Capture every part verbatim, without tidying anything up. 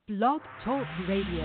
Blog Talk Radio.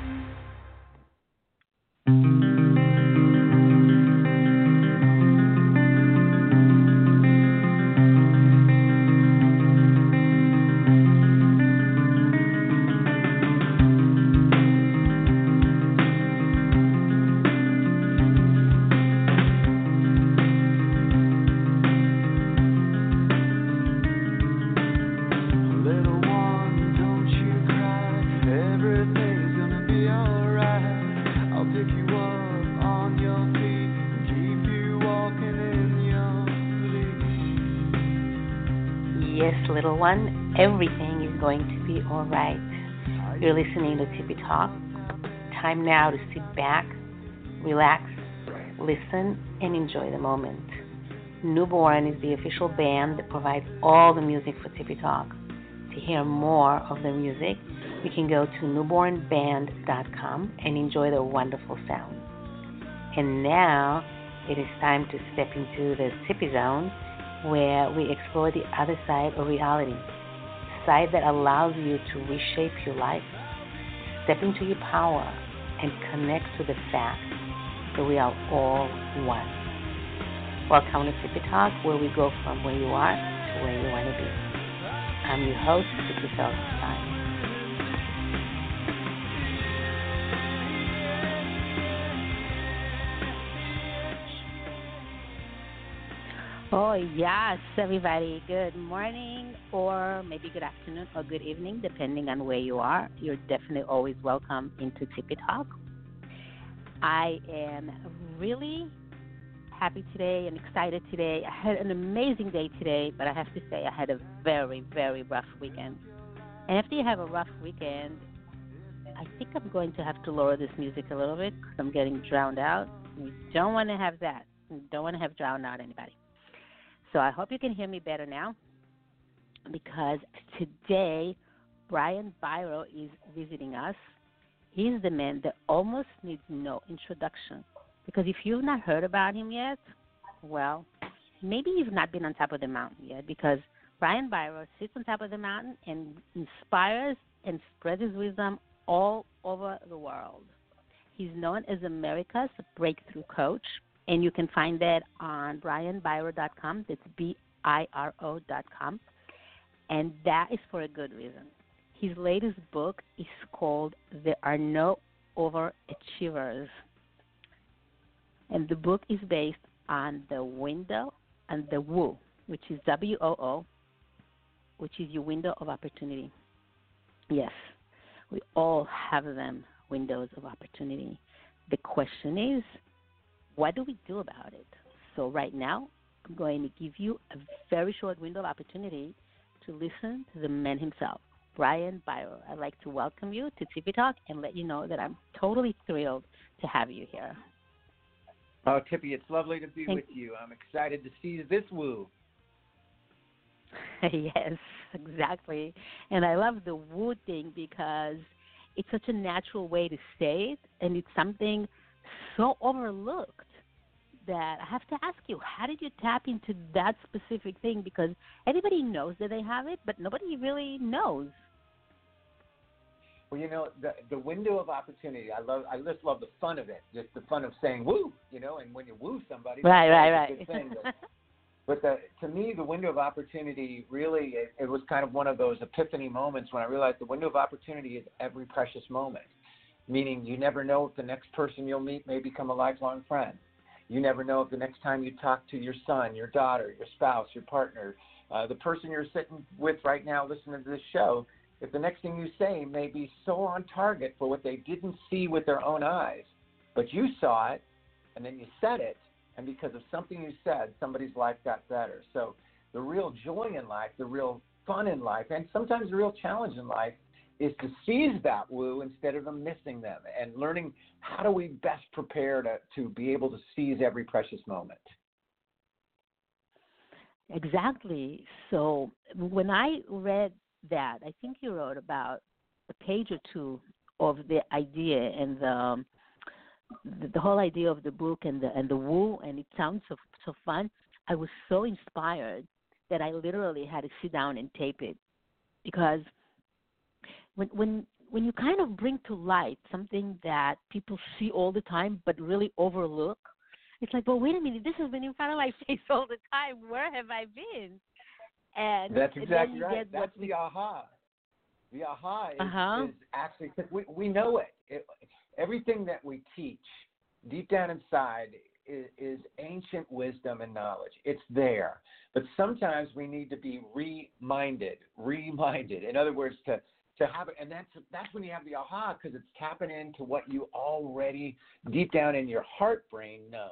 Little one, everything is going to be all right. You're listening to Tippy Talk. Time now to sit back, relax, listen, and enjoy the moment. Newborn is the official band that provides all the music for Tippy Talk. To hear more of the music, you can go to newborn band dot com and enjoy the wonderful sounds. And now it is time to step into the Tippy Zone, where we explore the other side of reality, the side that allows you to reshape your life, step into your power, and connect to the fact that we are all one. Welcome to Tippy Talk, where we go from where you are to where you want to be. I'm your host, Tippy Feldstein. Oh, yes, everybody. Good morning, or maybe good afternoon, or good evening, depending on where you are. You're definitely always welcome into Tippy Talk. I am really happy today and excited today. I had an amazing day today, but I have to say I had a very, very rough weekend. And after you have a rough weekend, I think I'm going to have to lower this music a little bit because I'm getting drowned out. We don't want to have that. We don't want to have drowned out anybody. So I hope you can hear me better now, because today Brian Biro is visiting us. He's the man that almost needs no introduction, because if you've not heard about him yet, well, maybe you've not been on top of the mountain yet, because Brian Biro sits on top of the mountain and inspires and spreads his wisdom all over the world. He's known as America's Breakthrough Coach. And you can find that on brian biro dot com. That's B I R O dot com. And that is for a good reason. His latest book is called There Are No Overachievers. And the book is based on the window and the W O O, which is W O O, which is your window of opportunity. Yes, we all have them, windows of opportunity. The question is, what do we do about it? So right now, I'm going to give you a very short window of opportunity to listen to the man himself, Brian Biro. I'd like to welcome you to Tippy Talk and let you know that I'm totally thrilled to have you here. Oh, Tippy, it's lovely to be Thank with you. I'm excited to see this woo. Yes, exactly. And I love the woo thing because it's such a natural way to say it, and it's something so overlooked that I have to ask you, how did you tap into that specific thing? Because everybody knows that they have it, but nobody really knows. Well, you know, the the window of opportunity, I love, I just love the fun of it, just the fun of saying woo, you know, and when you woo somebody, right, that's right, a right. good thing. But, but the, to me, the window of opportunity really, it, it was kind of one of those epiphany moments when I realized the window of opportunity is every precious moment, meaning you never know if the next person you'll meet may become a lifelong friend. You never know if the next time you talk to your son, your daughter, your spouse, your partner, uh, the person you're sitting with right now listening to this show, if the next thing you say may be so on target for what they didn't see with their own eyes, but you saw it, and then you said it, and because of something you said, somebody's life got better. So the real joy in life, the real fun in life, and sometimes the real challenge in life is to seize that woo instead of missing them, and learning how do we best prepare to, to be able to seize every precious moment. Exactly. So when I read that, I think you wrote about a page or two of the idea and the the, the whole idea of the book and the and the woo, and it sounds so so fun. I was so inspired that I literally had to sit down and tape it, because when when when you kind of bring to light something that people see all the time but really overlook, it's like, well, wait a minute, this has been in front of my face all the time. Where have I been? And that's and exactly then you right. get That's what the aha. The aha is, uh-huh. is actually, we, we know it. it. Everything that we teach deep down inside is, is ancient wisdom and knowledge. It's there. But sometimes we need to be reminded, reminded. In other words, to to have it, and that's that's when you have the aha, because it's tapping into what you already deep down in your heart brain know.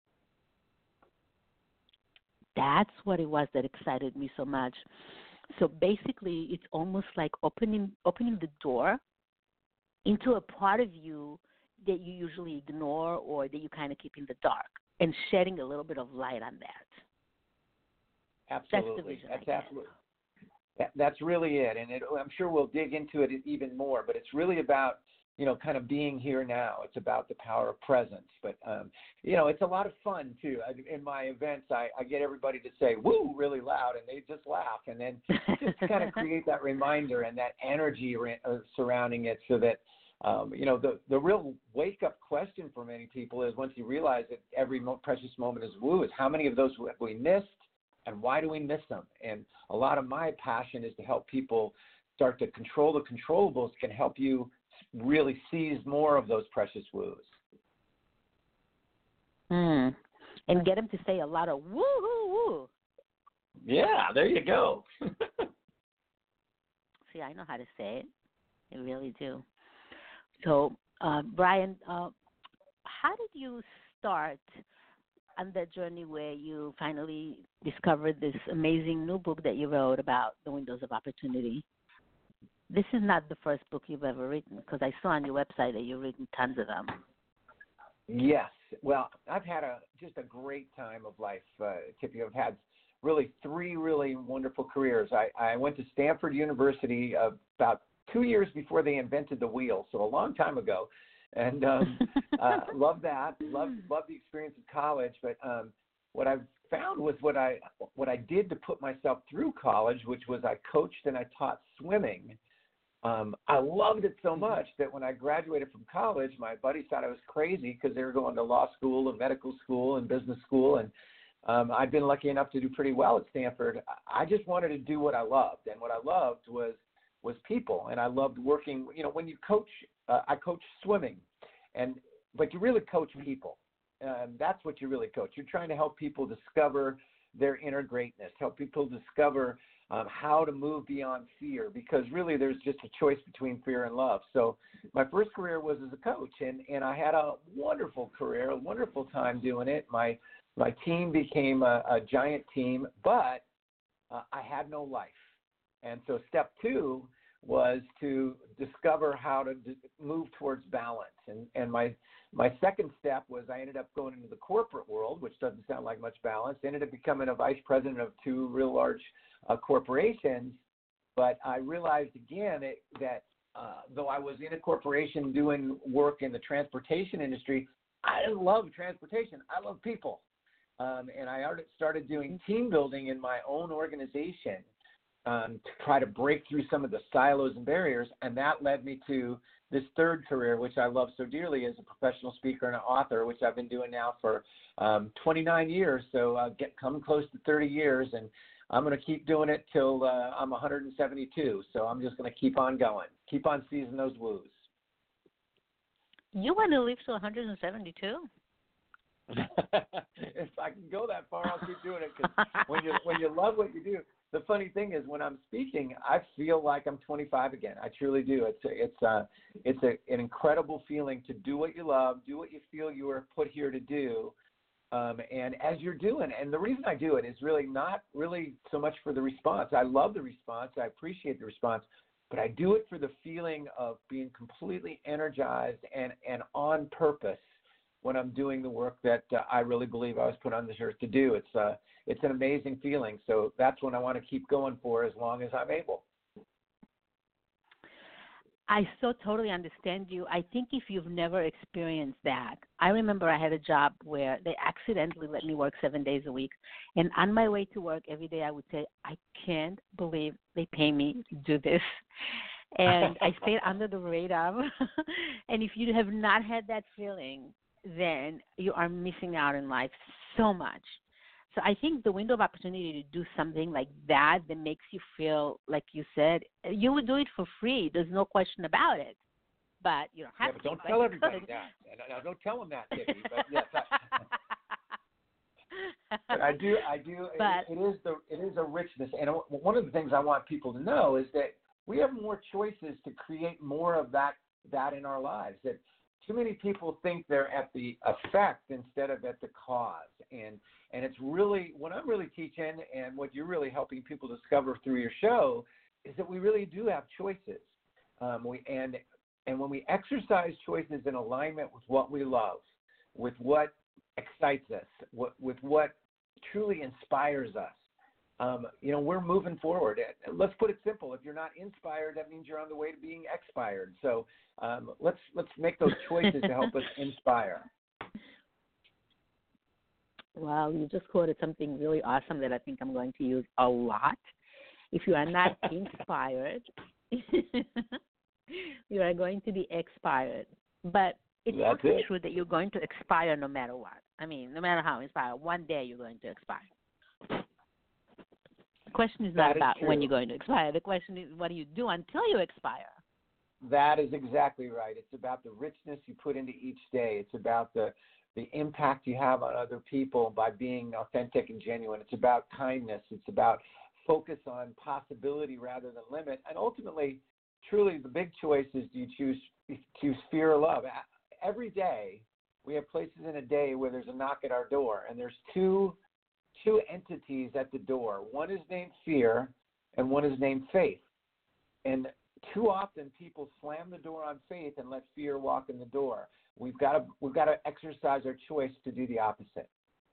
That's what it was that excited me so much. So basically, it's almost like opening opening the door into a part of you that you usually ignore or that you kind of keep in the dark, and shedding a little bit of light on that. Absolutely, that's the vision. That's absolutely. That, that's really it, and it, I'm sure we'll dig into it even more. But it's really about, you know, kind of being here now. It's about the power of presence. But um, you know, it's a lot of fun too. I, in my events, I, I get everybody to say "woo" really loud, and they just laugh, and then just kind of create that reminder and that energy uh, surrounding it, so that. Um, you know, the, the real wake-up question for many people is, once you realize that every mo- precious moment is woo, is how many of those have we missed, and why do we miss them? And a lot of my passion is to help people start to control the controllables, can help you really seize more of those precious woos. Mm. And get them to say a lot of woo, woo, woo. Yeah, there you go. See, I know how to say it. I really do. So, uh, Brian, uh, how did you start on that journey where you finally discovered this amazing new book that you wrote about the windows of opportunity? This is not the first book you've ever written, because I saw on your website that you've written tons of them. Yes. Well, I've had a just a great time of life, uh, Tippy. I've had really three really wonderful careers. I, I went to Stanford University about two years before they invented the wheel, so a long time ago, and um, uh, love that. Love love the experience of college. But um, what I've found was what I what I did to put myself through college, which was I coached and I taught swimming. Um, I loved it so much that when I graduated from college, my buddies thought I was crazy because they were going to law school and medical school and business school, and um, I'd been lucky enough to do pretty well at Stanford. I just wanted to do what I loved, and what I loved was was people, and I loved working. You know, when you coach, uh, I coach swimming, and but you really coach people. Um, that's what you really coach. You're trying to help people discover their inner greatness, help people discover um, how to move beyond fear, because really there's just a choice between fear and love. So my first career was as a coach, and, and I had a wonderful career, a wonderful time doing it. My my team became a, a giant team, but uh, I had no life. And so step two was to discover how to d- move towards balance. And, and my my second step was I ended up going into the corporate world, which doesn't sound like much balance. Ended up becoming a vice president of two real large uh, corporations. But I realized again that, that uh, though I was in a corporation doing work in the transportation industry, I didn't love transportation. I love people. Um, and I started doing team building in my own organization um, to try to break through some of the silos and barriers. And that led me to this third career, which I love so dearly, as a professional speaker and an author, which I've been doing now for um, twenty-nine years. So uh, get come close to thirty years, and I'm going to keep doing it till uh, I'm one hundred seventy-two. So I'm just going to keep on going, keep on seizing those woos. You want to live to one hundred seventy-two? If I can go that far, I'll keep doing it. Because when you when you love what you do, the funny thing is when I'm speaking, I feel like I'm twenty-five again. I truly do. It's a, it's a, it's a, an incredible feeling to do what you love, do what you feel you were put here to do, um, and as you're doing. And the reason I do it is really not really so much for the response. I love the response. I appreciate the response. But I do it for the feeling of being completely energized and, and on purpose when I'm doing the work that uh, I really believe I was put on this earth to do. It's uh, it's an amazing feeling. So that's what I want to keep going for as long as I'm able. I so totally understand you. I think if you've never experienced that, I remember I had a job where they accidentally let me work seven days a week. And on my way to work every day, I would say, I can't believe they pay me to do this. and I stayed under the radar. And if you have not had that feeling, then you are missing out in life so much. So I think the window of opportunity to do something like that that makes you feel, like you said, you would do it for free. There's no question about it. But you don't have yeah, but to. don't but tell you everybody could. that. Now, don't tell them that, Tiffany. But yes, I, but I do. I do. But, it, it is the. It is a richness, and one of the things I want people to know is that we have more choices to create more of that. That in our lives. That too many people think they're at the effect instead of at the cause, and and it's really what I'm really teaching, and what you're really helping people discover through your show is that we really do have choices. Um, we and And when we exercise choices in alignment with what we love, with what excites us, what, with what truly inspires us, um, you know, we're moving forward. Let's put it simple. If you're not inspired, that means you're on the way to being expired. So um, let's let's make those choices to help us inspire. Well, you just quoted something really awesome that I think I'm going to use a lot. If you are not inspired, you are going to be expired. But it's That's also it. true that you're going to expire no matter what. I mean, no matter how inspired, one day you're going to expire. The question is not That is about true. when you're going to expire. The question is, what do you do until you expire? That is exactly right. It's about the richness you put into each day. It's about the the impact you have on other people by being authentic and genuine. It's about kindness. It's about focus on possibility rather than limit. And ultimately, truly, the big choice is, do you choose choose fear or love? Every day, we have places in a day where there's a knock at our door, and there's two two entities at the door. One is named fear, and one is named faith. And too often, people slam the door on faith and let fear walk in the door. We've got to we've got to exercise our choice to do the opposite.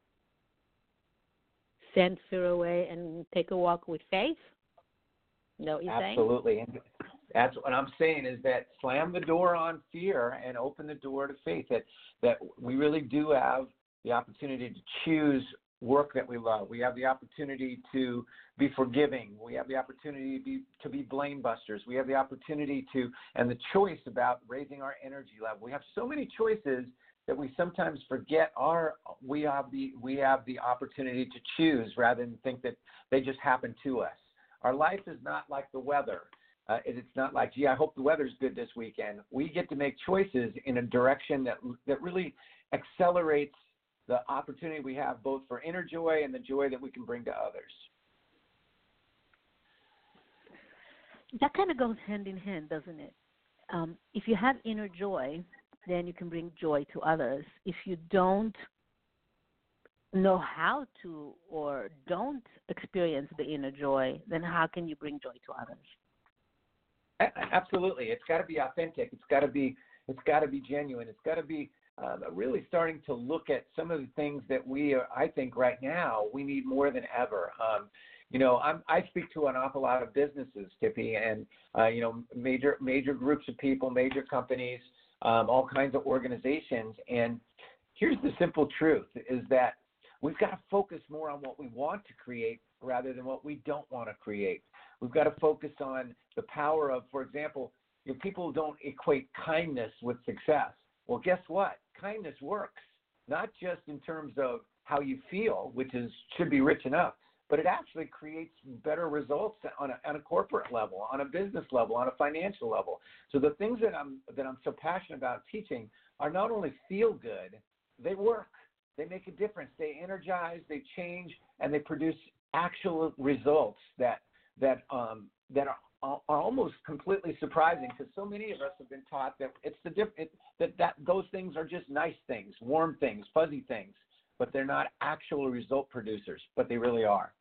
Send fear away and take a walk with faith? You know what you're Absolutely. saying? And that's what I'm saying is that slam the door on fear and open the door to faith, that, that we really do have the opportunity to choose work that we love. We have the opportunity to be forgiving. We have the opportunity to be, to be blame busters. We have the opportunity to, and the choice about raising our energy level. We have so many choices that we sometimes forget our, we have the, we have the opportunity to choose rather than think that they just happen to us. Our life is not like the weather. Uh, it's not like, gee, I hope the weather's good this weekend. We get to make choices in a direction that that really accelerates the opportunity we have both for inner joy and the joy that we can bring to others. That kind of goes hand in hand, doesn't it? Um, if you have inner joy, then you can bring joy to others. If you don't know how to or don't experience the inner joy, then how can you bring joy to others? Absolutely. It's got to be authentic. It's got to be it's got to be genuine. It's got to be um, really starting to look at some of the things that we are, I think right now we need more than ever. Um, you know, I'm, I speak to an awful lot of businesses, Tippy, and uh, you know, major major groups of people, major companies, um, all kinds of organizations. And here's the simple truth: is that we've got to focus more on what we want to create rather than what we don't want to create. We've got to focus on the power of, for example, you know, people don't equate kindness with success. Well, guess what? Kindness works, not just in terms of how you feel, which is should be rich enough, but it actually creates better results on a, on a corporate level, on a business level, on a financial level. So the things that I'm that I'm so passionate about teaching are not only feel good, they work. They make a difference. They energize, they change, and they produce actual results that that um, that are, are almost completely surprising, because so many of us have been taught that it's the diff- it, that that those things are just nice things, warm things, fuzzy things, but they're not actual result producers, but they really are.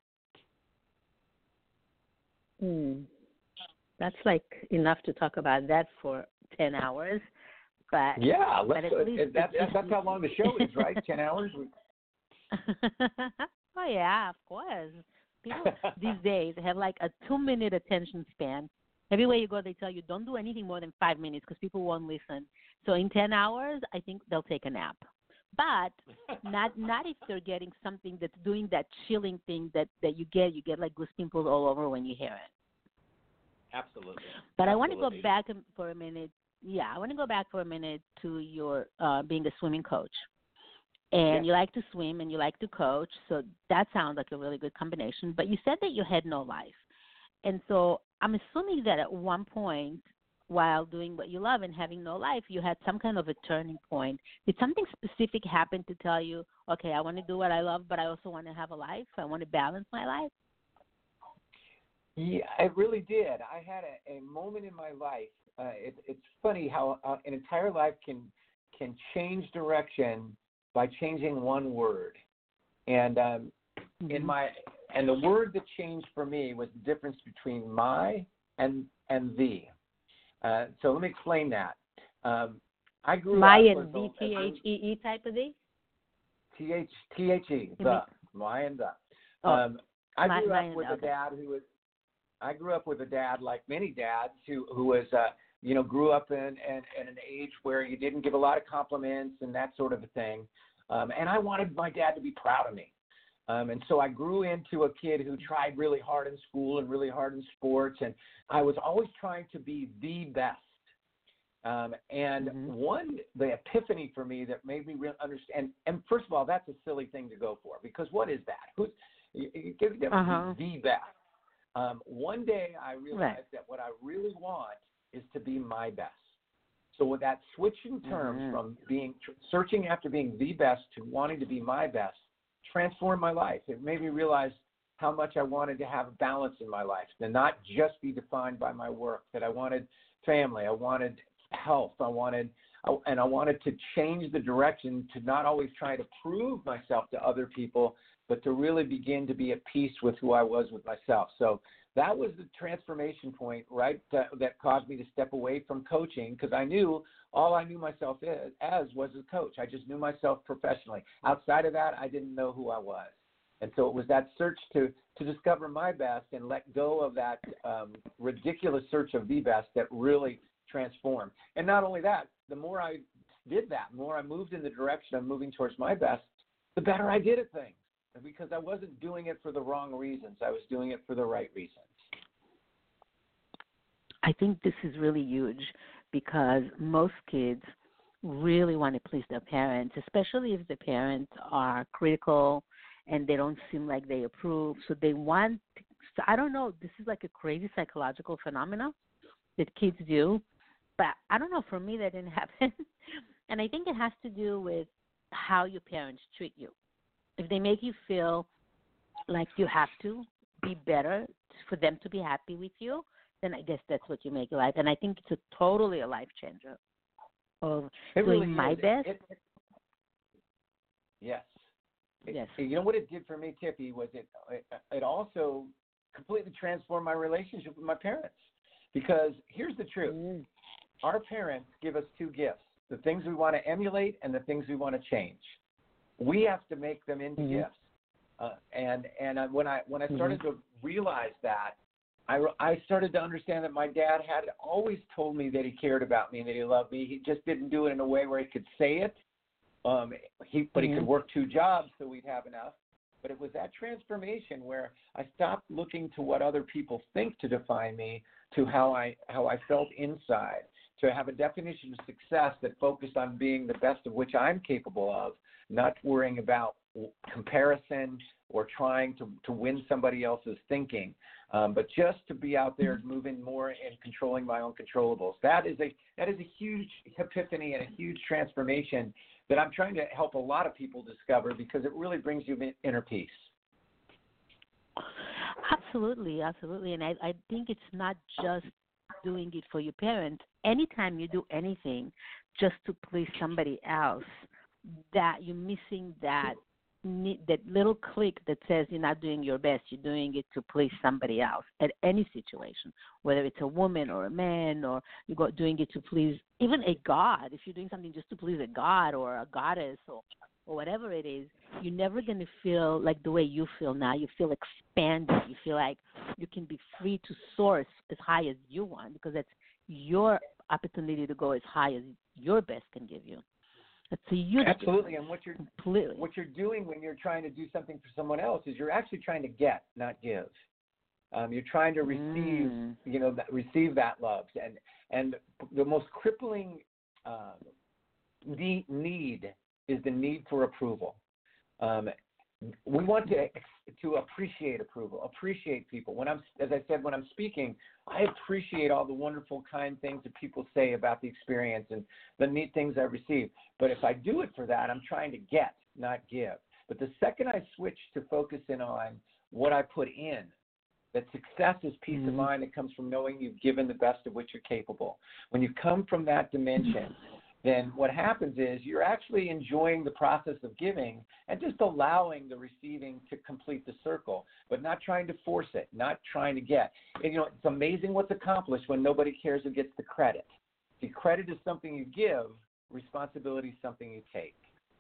Hmm. That's like enough to talk about that for ten hours. But yeah, let's, but at least that, that, that's how long the show is, right? ten hours? Oh, yeah, of course. People these days have like a two-minute attention span. Everywhere you go, they tell you don't do anything more than five minutes because people won't listen. So in ten hours, I think they'll take a nap. But not not if they're getting something that's doing that chilling thing that, that you get. You get like goose pimples all over when you hear it. Absolutely. But I Absolutely. want to go back for a minute. Yeah, I want to go back for a minute to your uh, being a swimming coach. And Yes. you like to swim and you like to coach, so that sounds like a really good combination. But you said that you had no life. And so I'm assuming that at one point, while doing what you love and having no life, you had some kind of a turning point. Did something specific happen to tell you, okay, I want to do what I love, but I also want to have a life? I want to balance my life? Yeah, it really did. I had a, a moment in my life. Uh, it, it's funny how uh, an entire life can can change direction by changing one word. And um, Mm-hmm. in my and the word that changed for me was the difference between my and and thee. Uh, so let me explain that. Um, I grew My up and with V T H E E type of thing? T H T H E the my and the. Oh, Um, I my, grew my up with and a the, dad who was. I grew up with a dad like many dads who who was uh, you know grew up in, in in an age where you didn't give a lot of compliments and that sort of a thing. Um, and I wanted my dad to be proud of me. Um, and so I grew into a kid who tried really hard in school and really hard in sports, and I was always trying to be the best. Um, and mm-hmm. one, the epiphany for me that made me really understand, and first of all, that's a silly thing to go for, because what is that? Who's, you, you have to uh-huh. be the best. Um, one day I realized right. that what I really want is to be my best. So with that switch in terms mm-hmm. from being searching after being the best to wanting to be my best, transformed my life. It made me realize how much I wanted to have balance in my life, and not just be defined by my work, that I wanted family, I wanted health, I wanted, and I wanted to change the direction to not always try to prove myself to other people, but to really begin to be at peace with who I was with myself. So that was the transformation point, right, that, that caused me to step away from coaching, because I knew all I knew myself as, as was a coach. I just knew myself professionally. Outside of that, I didn't know who I was. And so it was that search to, to discover my best and let go of that um, ridiculous search of the best that really transformed. And not only that, the more I did that, the more I moved in the direction of moving towards my best, the better I did at things, because I wasn't doing it for the wrong reasons. I was doing it for the right reasons. I think this is really huge, because most kids really want to please their parents, especially if the parents are critical and they don't seem like they approve. So they want, so I don't know, this is like a crazy psychological phenomenon that kids do. But I don't know, for me that didn't happen. And I think it has to do with how your parents treat you. If they make you feel like you have to be better for them to be happy with you, then I guess that's what you make your life. And I think it's a totally a life changer of it doing really my is. best. It, it, yes. Yes. It, you know what it did for me, Tiffy, was it, it it also completely transformed my relationship with my parents. Because here's the truth. Mm. Our parents give us two gifts, the things we want to emulate and the things we want to change. We have to make them into mm-hmm. gifts. Uh, and and I, when I when I started mm-hmm. to realize that, I, I started to understand that my dad had always told me that he cared about me and that he loved me. He just didn't do it in a way where he could say it. Um, he, but mm-hmm. he could work two jobs so we'd have enough. But it was that transformation where I stopped looking to what other people think to define me, to how I how I felt inside, to have a definition of success that focused on being the best of which I'm capable of, not worrying about comparison or trying to, to win somebody else's thinking, um, but just to be out there moving more and controlling my own controllables. That is a that is a huge epiphany and a huge transformation that I'm trying to help a lot of people discover, because it really brings you inner peace. Absolutely, absolutely. And I, I think it's not just doing it for your parents. Anytime you do anything just to please somebody else, that you're missing that that little click that says you're not doing your best. You're doing it to please somebody else at any situation, whether it's a woman or a man, or you're go, doing it to please even a god. If you're doing something just to please a god or a goddess or, or whatever it is, you're never going to feel like the way you feel now. You feel expanded. You feel like you can be free to soar as high as you want, because that's your opportunity to go as high as your best can give you. That's a huge Absolutely, and what you're completely. what you're doing when you're trying to do something for someone else is you're actually trying to get, not give. Um, you're trying to receive, mm. you know, that, receive that love. And and the most crippling uh, need, need is the need for approval. Um, we want to to appreciate approval, appreciate people. When I'm, as I said, when I'm speaking, I appreciate all the wonderful, kind things that people say about the experience and the neat things I receive. But if I do it for that, I'm trying to get, not give. But the second I switch to focusing on what I put in, that success is peace mm-hmm. of mind that comes from knowing you've given the best of which you're capable. When you come from that dimension, then what happens is you're actually enjoying the process of giving and just allowing the receiving to complete the circle, but not trying to force it, not trying to get. And, you know, it's amazing what's accomplished when nobody cares who gets the credit. See, credit is something you give, responsibility is something you take.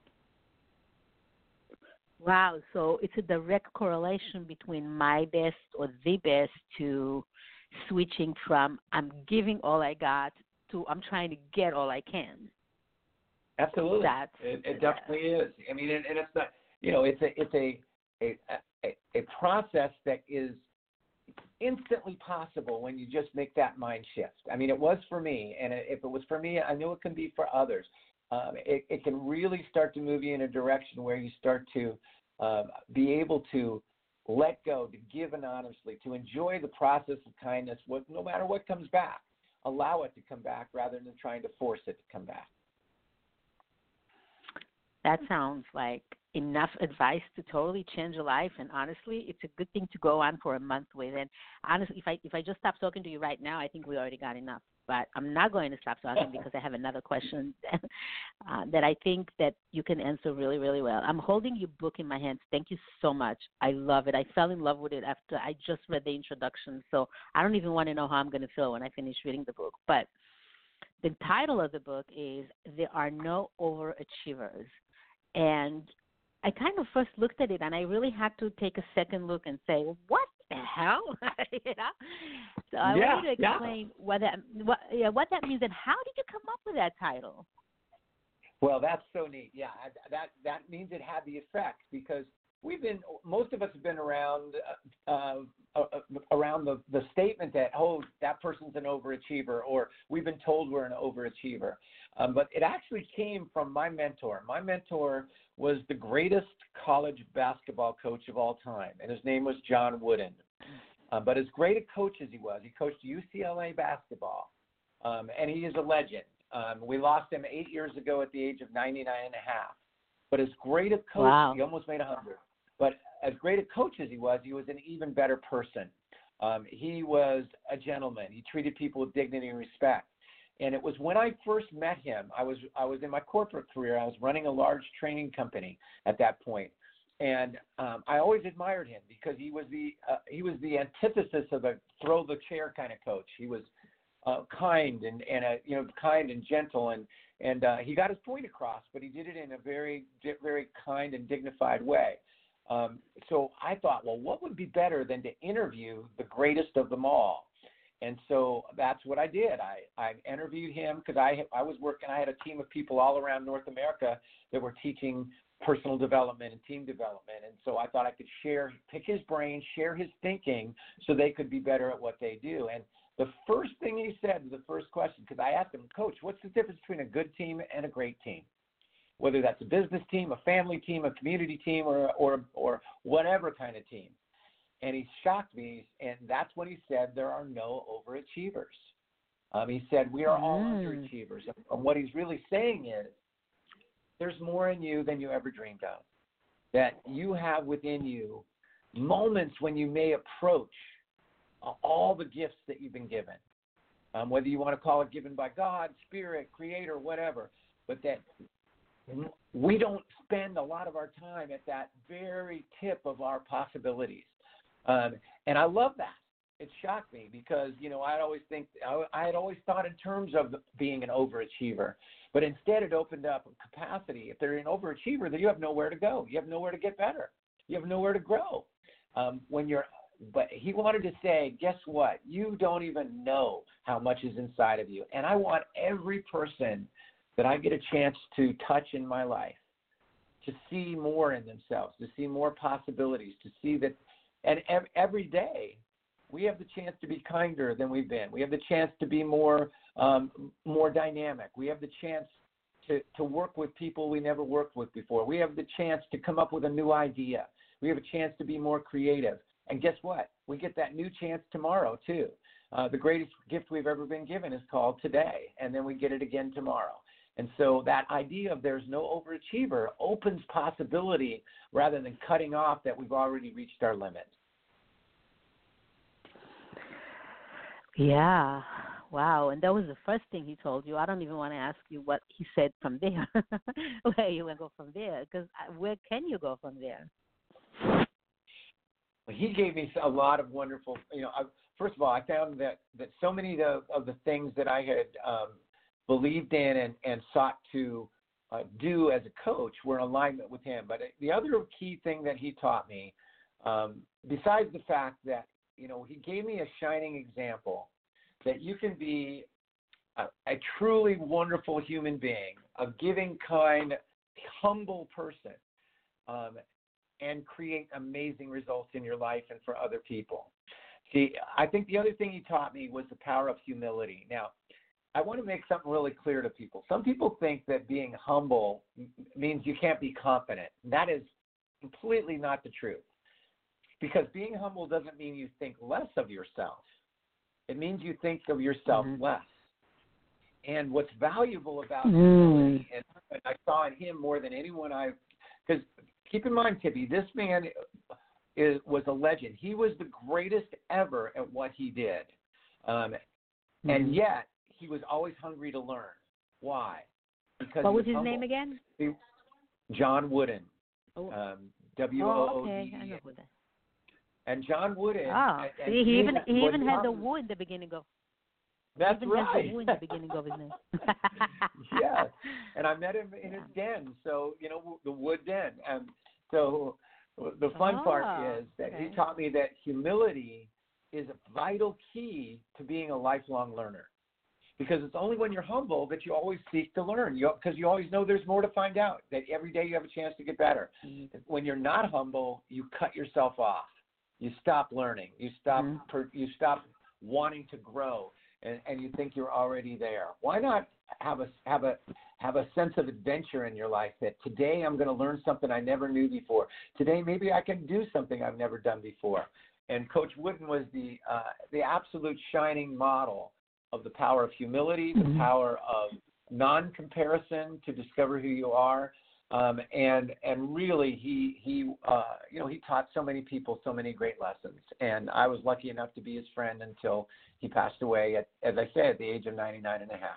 Wow, so it's a direct correlation between my best or the best to switching from I'm giving all I got to I'm trying to get all I can. Absolutely, That's, it, it definitely is. I mean, and, and it's not, you know, it's a it's a a, a a process that is instantly possible when you just make that mind shift. I mean, it was for me, and if it was for me, I know it can be for others. Um, it, it can really start to move you in a direction where you start to um, be able to let go, to give anonymously, to enjoy the process of kindness, what, no matter what comes back. Allow it to come back rather than trying to force it to come back. That sounds like enough advice to totally change your life. And honestly, it's a good thing to go on for a month with. And honestly, if I if I just stop talking to you right now, I think we already got enough. But I'm not going to stop talking because I have another question uh, that I think that you can answer really, really well. I'm holding your book in my hands. Thank you so much. I love it. I fell in love with it after I just read the introduction. So I don't even want to know how I'm going to feel when I finish reading the book. But the title of the book is There Are No Overachievers. And I kind of first looked at it, and I really had to take a second look and say, what the hell? you know? So I yeah, want you to explain yeah. what that what yeah what that means and how did you come up with that title? Well, that's so neat. Yeah, that that means it had the effect because we've been most of us have been around uh, uh, around the, the statement that oh that person's an overachiever, or we've been told we're an overachiever. Um, but it actually came from my mentor. My mentor was the greatest college basketball coach of all time, and his name was John Wooden. Uh, but as great a coach as he was, he coached U C L A basketball, um, and he is a legend. Um, we lost him eight years ago at the age of ninety-nine and a half. But as great a coach, wow. he almost made one hundred. But as great a coach as he was, he was an even better person. Um, he was a gentleman. He treated people with dignity and respect. And it was when I first met him, I was I was in my corporate career. I was running a large training company at that point. And um, I always admired him because he was the uh, he was the antithesis of a throw the chair kind of coach. He was uh, kind and and a, you know kind and gentle, and and uh, he got his point across, but he did it in a very very kind and dignified way. Um, so I thought, well, what would be better than to interview the greatest of them all? And so that's what I did. I, I interviewed him because I I was working. I had a team of people all around North America that were teaching personal development and team development. And so I thought I could share, pick his brain, share his thinking so they could be better at what they do. And the first thing he said, the first question, because I asked him, Coach, what's the difference between a good team and a great team? Whether that's a business team, a family team, a community team, or or or whatever kind of team. And he shocked me, and that's when he said there are no overachievers. Um, he said we are all mm. underachievers. And what he's really saying is there's more in you than you ever dreamed of, that you have within you moments when you may approach uh, all the gifts that you've been given, um, whether you want to call it given by God, Spirit, Creator, whatever, but that we don't spend a lot of our time at that very tip of our possibilities. Um, and I love that. It shocked me because, you know, I'd always think, I, I had always thought in terms of being an overachiever, but instead it opened up a capacity. If they're an overachiever, then you have nowhere to go. You have nowhere to get better. You have nowhere to grow. Um, when you're, but he wanted to say, guess what? You don't even know how much is inside of you. And I want every person that I get a chance to touch in my life to see more in themselves, to see more possibilities, to see that. And every day, We have the chance to be kinder than we've been. We have the chance to be more um, more dynamic. We have the chance to, to work with people we never worked with before. We have the chance to come up with a new idea. We have a chance to be more creative. And guess what? We get that new chance tomorrow, too. Uh, the greatest gift we've ever been given is called today, and then we get it again tomorrow. And so that idea of there's no overachiever opens possibility rather than cutting off that we've already reached our limits. Yeah. Wow. And that was the first thing he told you. I don't even want to ask you what he said from there, where you will go from there, because where can you go from there? He gave me a lot of wonderful, you know, I, first of all, I found that, that so many of the, of the things that I had um, believed in and, and sought to uh, do as a coach were in alignment with him. But the other key thing that he taught me, um, besides the fact that, you know, he gave me a shining example that you can be a, a truly wonderful human being, a giving, kind, humble person, um, and create amazing results in your life and for other people. See, I think the other thing he taught me was the power of humility. Now, I want to make something really clear to people. Some people think that being humble means you can't be confident. That is completely not the truth. Because being humble doesn't mean you think less of yourself. It means you think of yourself mm-hmm. less. And what's valuable about mm. humility, and I saw in him more than anyone I've, because keep in mind, Tippy, this man is, was a legend. He was the greatest ever at what he did. Um, mm-hmm. And yet, he was always hungry to learn. Why? Because what was, was his humble. name again? He, John Wooden. Oh. Um, W O O D E. Oh, okay. I know who that. And John Wooden. Oh, and, see, and he even he was even had the young. wood in the beginning of. That's even right. Has the wood in the beginning of his name. Yes, and I met him in yeah. his den. So you know the wood den, and so the fun oh, part is that okay. he taught me that humility is a vital key to being a lifelong learner. Because it's only when you're humble that you always seek to learn, because you, you always know there's more to find out, that every day you have a chance to get better. Mm-hmm. When you're not humble, you cut yourself off. You stop learning. You stop mm-hmm. per, you stop wanting to grow, and, and you think you're already there. Why not have a, have, a, have a sense of adventure in your life that today I'm going to learn something I never knew before. Today maybe I can do something I've never done before. And Coach Wooden was the uh, the absolute shining model of the power of humility, mm-hmm. the power of non-comparison to discover who you are, um, and and really he he uh, you know he taught so many people so many great lessons, and I was lucky enough to be his friend until he passed away at, as I said, at the age of ninety-nine and a half.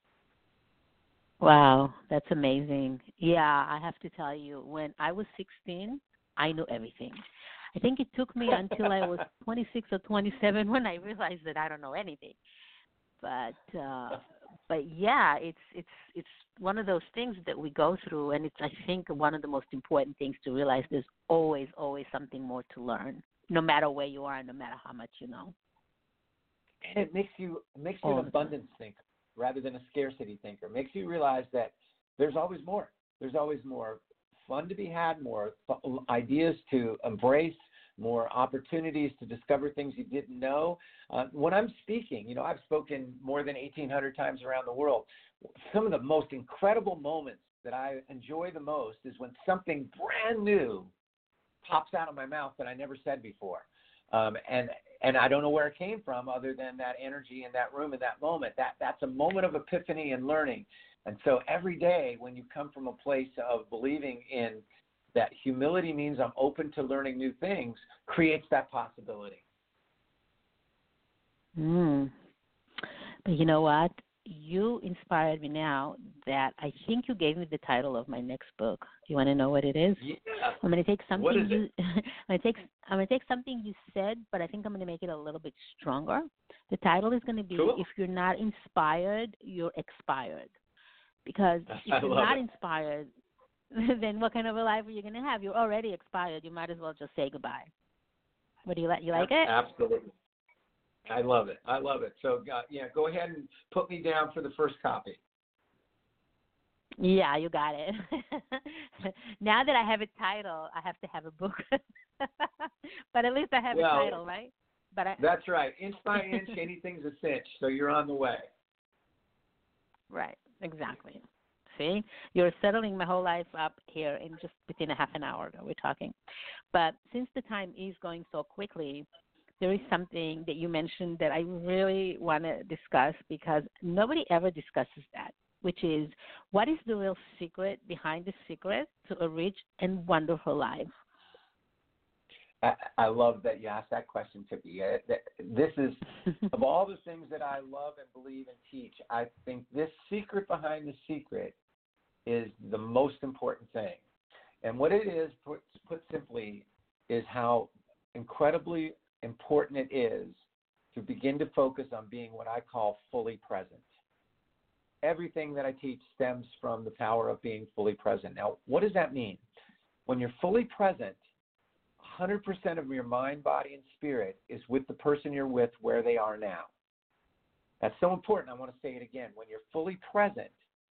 Wow, that's amazing. Yeah, I have to tell you, when I was sixteen, I knew everything. I think it took me until I was twenty-six or twenty-seven when I realized that I don't know anything. But uh, but yeah, it's it's it's one of those things that we go through, and it's I think one of the most important things to realize. There's always always something more to learn, no matter where you are, and no matter how much you know. And it makes you it makes you an abundance thinker rather than a scarcity thinker. It makes you realize that there's always more. There's always more fun to be had, more th- ideas to embrace, more opportunities to discover things you didn't know. Uh, when I'm speaking, you know, I've spoken more than eighteen hundred times around the world. Some of the most incredible moments that I enjoy the most is when something brand new pops out of my mouth that I never said before. Um, and and I don't know where it came from other than that energy in that room in that moment. That That's a moment of epiphany and learning. And so every day when you come from a place of believing in that humility means I'm open to learning new things, creates that possibility. Mm. But you know what? You inspired me now that I think you gave me the title of my next book. Do you want to know what it is? Yeah. I'm going to take something what is you it? I'm going to take I'm going to take something you said, but I think I'm going to make it a little bit stronger. The title is going to be cool. If You're Not Inspired, You're Expired. Because if you're not it. inspired, then what kind of a life are you going to have? You're already expired. You might as well just say goodbye. What do you like? You like it? Absolutely. I love it. I love it. So, uh, yeah, go ahead and put me down for the first copy. Yeah, you got it. Now that I have a title, I have to have a book. But at least I have well, a title, right? But I, That's right. Inch by inch, anything's a cinch. So you're on the way. Right, exactly. See, you're settling my whole life up here in just within a half an hour that we're talking. But since the time is going so quickly, there is something that you mentioned that I really want to discuss because nobody ever discusses that, which is what is the real secret behind the secret to a rich and wonderful life? I, I love that you asked that question, Tippy. Uh, This is, of all the things that I love and believe and teach, I think this secret behind the secret is the most important thing. And what it is, put, put simply, is how incredibly important it is to begin to focus on being what I call fully present. Everything that I teach stems from the power of being fully present. Now, what does that mean? When you're fully present, one hundred percent of your mind, body, and spirit is with the person you're with where they are now. That's so important. I want to say it again. When you're fully present,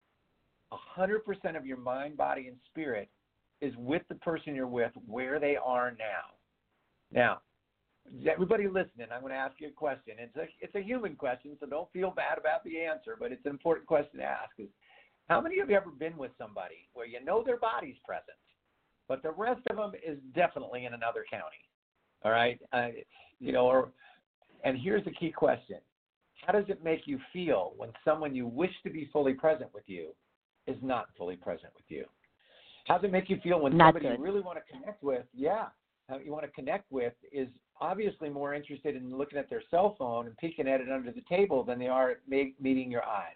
one hundred percent of your mind, body, and spirit is with the person you're with where they are now. Now, everybody listening, I'm going to ask you a question. It's a, it's a human question, so don't feel bad about the answer, but it's an important question to ask. Is how many of you have ever been with somebody where you know their body's present, but the rest of them is definitely in another county? All right? Uh, you know, or, and here's the key question. How does it make you feel when someone you wish to be fully present with you is not fully present with you? How does it make you feel when Not somebody good. you really want to connect with, yeah, how you want to connect with is obviously more interested in looking at their cell phone and peeking at it under the table than they are at ma- meeting your eyes?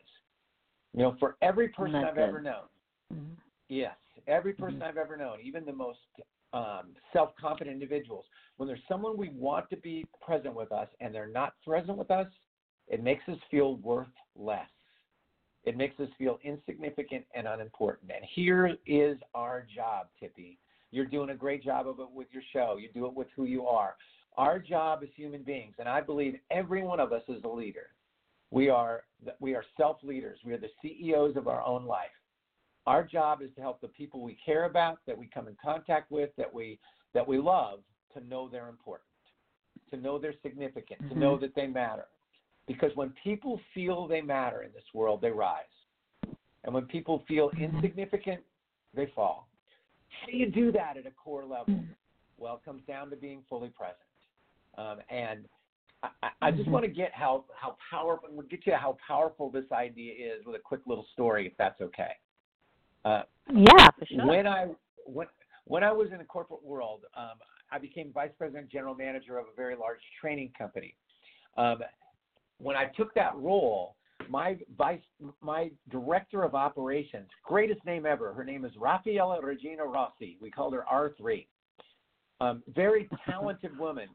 You know, for every person Not I've good. ever known, Mm-hmm. yes, every person Mhm. I've ever known, even the most um, self-confident individuals, when there's someone we want to be present with us and they're not present with us, it makes us feel worth less. It makes us feel insignificant and unimportant. And here is our job, Tippy. You're doing a great job of it with your show. You do it with who you are. Our job as human beings, and I believe every one of us is a leader. We are we are self-leaders. We are the C E Os of our own life. Our job is to help the people we care about, that we come in contact with, that we that we love, to know they're important, to know they're significant, Mhm. to know that they matter. Because when people feel they matter in this world, they rise. And when people feel Mhm. insignificant, they fall. How do you do that at a core level? Mhm. Well, it comes down to being fully present. Um, and I, I- I just Mhm. want to get how, how powerful, we'll get you how powerful this idea is with a quick little story, if that's okay. Uh, Yeah, for sure. when I when, when I was in the corporate world, um, I became vice president, general manager of a very large training company. Um, when I took that role, my vice, my director of operations, greatest name ever, her name is Raffaella Regina Rossi. We called her R three. Um, very talented woman,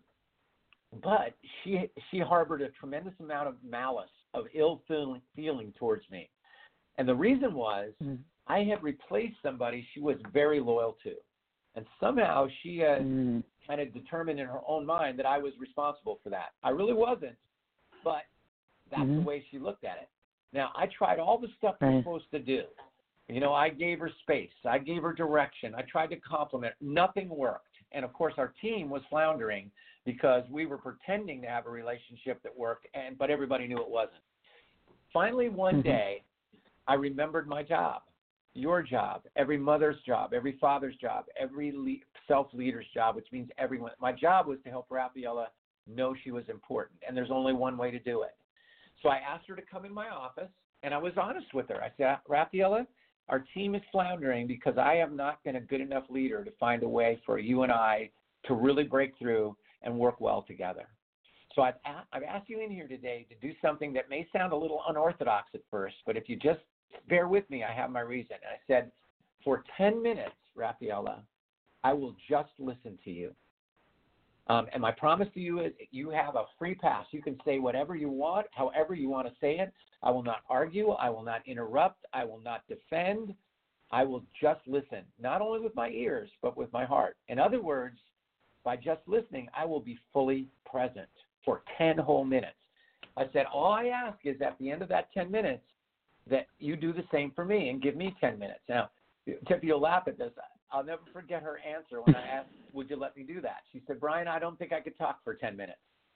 but she she harbored a tremendous amount of malice, of ill feeling, feeling towards me. And the reason was Mhm. I had replaced somebody she was very loyal to. And somehow she had Mhm. kind of determined in her own mind that I was responsible for that. I really wasn't, but that's the Mhm. way she looked at it. Now, I tried all the stuff you're Right. supposed to do. You know, I gave her space. I gave her direction. I tried to compliment. Nothing worked. And, of course, our team was floundering because we were pretending to have a relationship that worked, and but everybody knew it wasn't. Finally, one Mhm. day, I remembered my job, your job, every mother's job, every father's job, every le- self-leader's job, which means everyone. My job was to help Raffaella know she was important, and there's only one way to do it. So I asked her to come in my office, and I was honest with her. I said, Raffaella, our team is floundering because I have not been a good enough leader to find a way for you and I to really break through and work well together. So I've, a- I've asked you in here today to do something that may sound a little unorthodox at first, but if you just bear with me, I have my reason. And I said, for ten minutes, Raffaella, I will just listen to you. Um, and my promise to you is you have a free pass. You can say whatever you want, however you want to say it. I will not argue. I will not interrupt. I will not defend. I will just listen, not only with my ears, but with my heart. In other words, by just listening, I will be fully present for ten whole minutes. I said, all I ask is at the end of that ten minutes that you do the same for me and give me ten minutes. Now, Tiffy, you'll laugh at this. I'll never forget her answer when I asked, would you let me do that? She said, Brian, I don't think I could talk for ten minutes.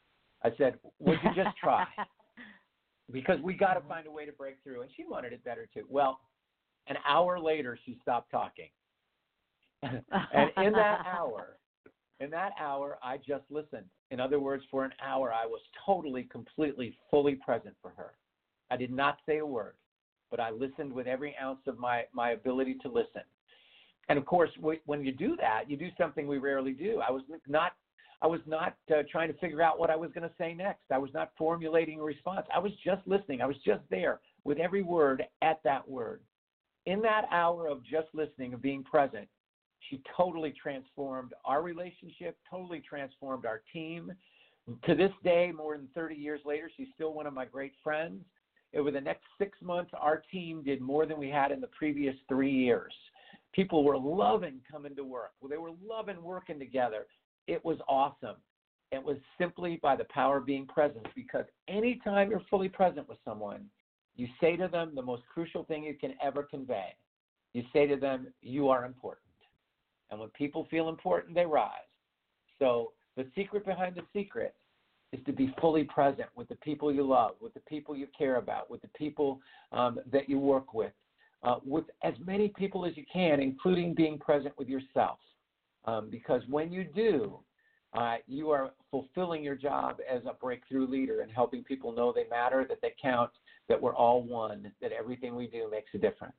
I said, would you just try? Because we got to find a way to break through. And she wanted it better too. Well, an hour later, she stopped talking. And in that hour, in that hour, I just listened. In other words, for an hour, I was totally, completely, fully present for her. I did not say a word, but I listened with every ounce of my, my ability to listen. And of course, when you do that, you do something we rarely do. I was not, I was not uh, trying to figure out what I was going to say next. I was not formulating a response. I was just listening. I was just there with every word at that word. In that hour of just listening, of being present, she totally transformed our relationship, totally transformed our team. To this day, more than thirty years later, she's still one of my great friends. Over the next six months, our team did more than we had in the previous three years. People were loving coming to work. They were loving working together. It was awesome. It was simply by the power of being present, because anytime you're fully present with someone, you say to them the most crucial thing you can ever convey. You say to them, you are important. And when people feel important, they rise. So the secret behind the secret is to be fully present with the people you love, with the people you care about, with the people um, that you work with, uh, with as many people as you can, including being present with yourself. Um, because when you do, uh, you are fulfilling your job as a breakthrough leader and helping people know they matter, that they count, that we're all one, that everything we do makes a difference.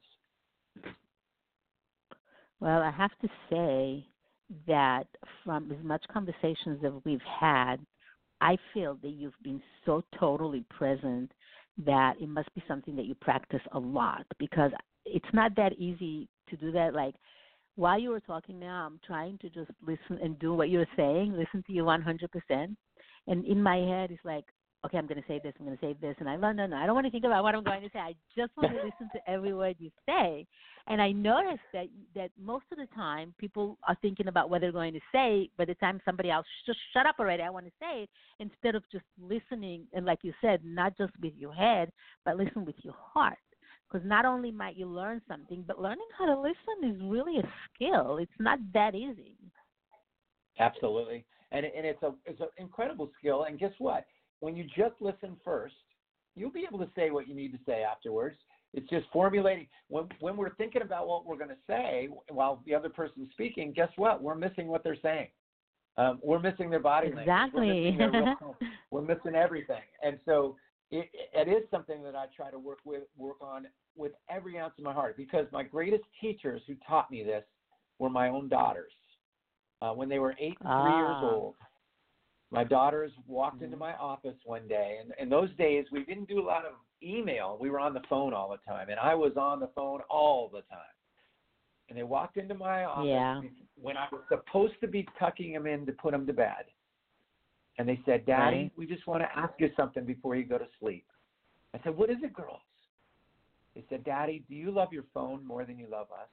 Well, I have to say that from as much conversations that we've had, I feel that you've been so totally present that it must be something that you practice a lot, because it's not that easy to do that. Like, while you were talking now, I'm trying to just listen and do what you're saying, listen to you one hundred percent. And in my head, it's like, okay, I'm going to say this, I'm going to say this. And I learned, no, no, I don't want to think about what I'm going to say. I just want to listen to every word you say. And I noticed that that most of the time people are thinking about what they're going to say. By the time somebody else, just shut up already, I want to say it, instead of just listening. And like you said, not just with your head, but listen with your heart. Because not only might you learn something, but learning how to listen is really a skill. It's not that easy. Absolutely. And, and it's a it's an incredible skill. And guess what? When you just listen first, you'll be able to say what you need to say afterwards. It's just formulating. When when we're thinking about what we're going to say while the other person's speaking, guess what? We're missing what they're saying. Um, we're missing their body language. Exactly. We're missing, their real, we're missing everything. And so it, it is something that I try to work with, work on with every ounce of my heart, because my greatest teachers who taught me this were my own daughters. Uh, when they were eight and ah. three years old, my daughters walked into my office one day, and in those days we didn't do a lot of email. We were on the phone all the time, and I was on the phone all the time. And they walked into my office yeah. when I was supposed to be tucking them in to put them to bed. And they said, Daddy, right. we just want to ask you something before you go to sleep. I said, what is it, girls? They said, Daddy, do you love your phone more than you love us?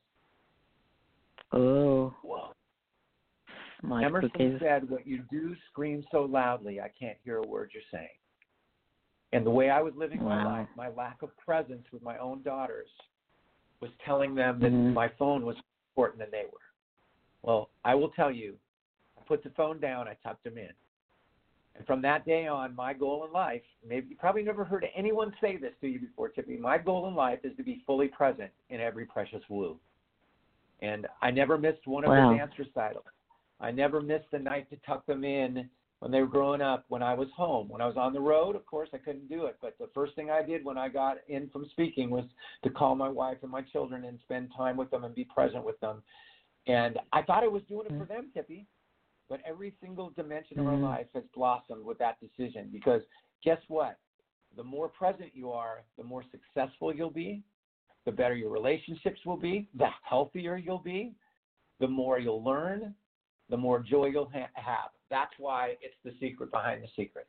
Oh. Whoa. My Emerson cookies. said, what you do screams so loudly, I can't hear a word you're saying. And the way I was living wow. my life, my lack of presence with my own daughters was telling them that mm-hmm. my phone was more important than they were. Well, I will tell you, I put the phone down, I tucked them in. And from that day on, my goal in life, maybe you probably never heard anyone say this to you before, Tiffany, my goal in life is to be fully present in every precious woo. And I never missed one of wow. the dance recitals. I never missed the night to tuck them in when they were growing up, when I was home. When I was on the road, of course, I couldn't do it. But the first thing I did when I got in from speaking was to call my wife and my children and spend time with them and be present with them. And I thought I was doing it for them, Tippy. But every single dimension of our life has blossomed with that decision. Because guess what? The more present you are, the more successful you'll be, the better your relationships will be, the healthier you'll be, the more you'll learn, the more joy you'll ha- have. That's why it's the secret behind the secret.